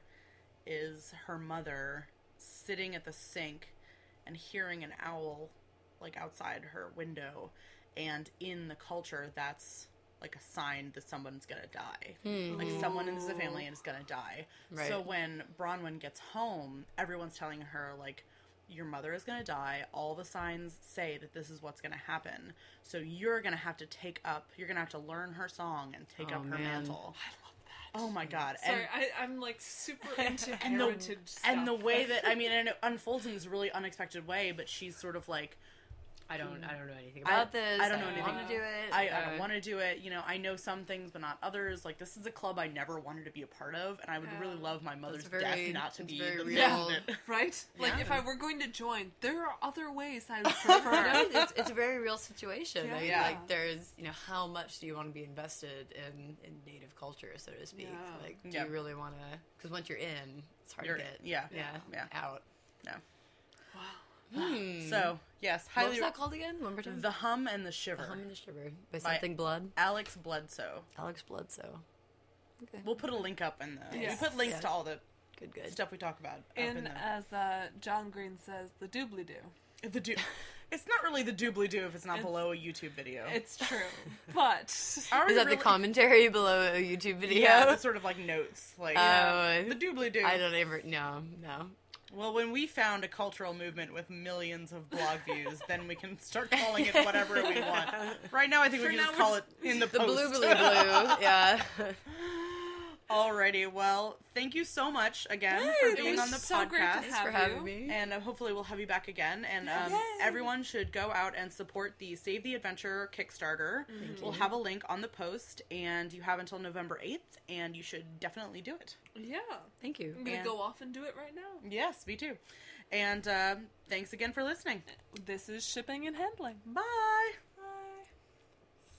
is her mother sitting at the sink and hearing an owl, like, outside her window, and in the culture, that's like a sign that someone's gonna die. Mm-hmm. Like someone in the family is gonna die. Right. So when Bronwyn gets home, everyone's telling her, like, your mother is gonna die. All the signs say that this is what's gonna happen. So you're gonna have to take up, you're gonna have to learn her song and take oh, up her man. mantle. I love that. Oh my god. Sorry, and, I, I'm like super into and heritage the, stuff. And the way that, I mean, and it unfolds in this really unexpected way, but she's sort of like, I don't. I don't know anything about I, this. I don't know I anything. Want to do it? I, uh, I don't want to do it. You know, I know some things, but not others. Like, this is a club I never wanted to be a part of, and I would yeah. really love my mother's very, death not to be very the real. yeah. Right? Like, yeah. if I were going to join, there are other ways I would prefer. it's, it's a very real situation. Yeah. I mean, yeah. like, there's, you know, how much do you want to be invested in, in native culture, so to speak? Yeah. Like, do yeah. you really want to? Because once you're in, it's hard you're, to get. Yeah. Yeah. Yeah. Out. Yeah. Wow. Hmm. So, yes, highly. What was that called again? One more time. The Hum and the Shiver. The Hum and the Shiver by, by something Blood. Alex Bledsoe. Alex Bledsoe. Okay. We'll put a link up in the. Yes. We put links yeah. to all the good, good stuff we talk about. And up in the, as uh, John Green says, the doobly doo. The do. It's not really the doobly doo if it's not it's, below a YouTube video. It's true, but is that really... the commentary below a YouTube video? Yeah, the sort of like notes, like uh, yeah, the doobly doo. I don't ever. No, no. Well, when we found a cultural movement with millions of blog views, then we can start calling it whatever we want. Right now, I think For we can just now, call it in the, the post. blue, blue, blue. Yeah. Alrighty, well, thank you so much again Yay, for it being was on the so podcast. great to have Thanks for you. having me. And uh, hopefully we'll have you back again. And um, Yay. everyone should go out and support the Save the Adventure Kickstarter. Mm-hmm. We'll have a link on the post, and you have until November eighth, and you should definitely do it. Yeah. Thank you. I'm going to And- go off and do it right now. Yes, me too. And uh, thanks again for listening. This is Shipping and Handling. Bye!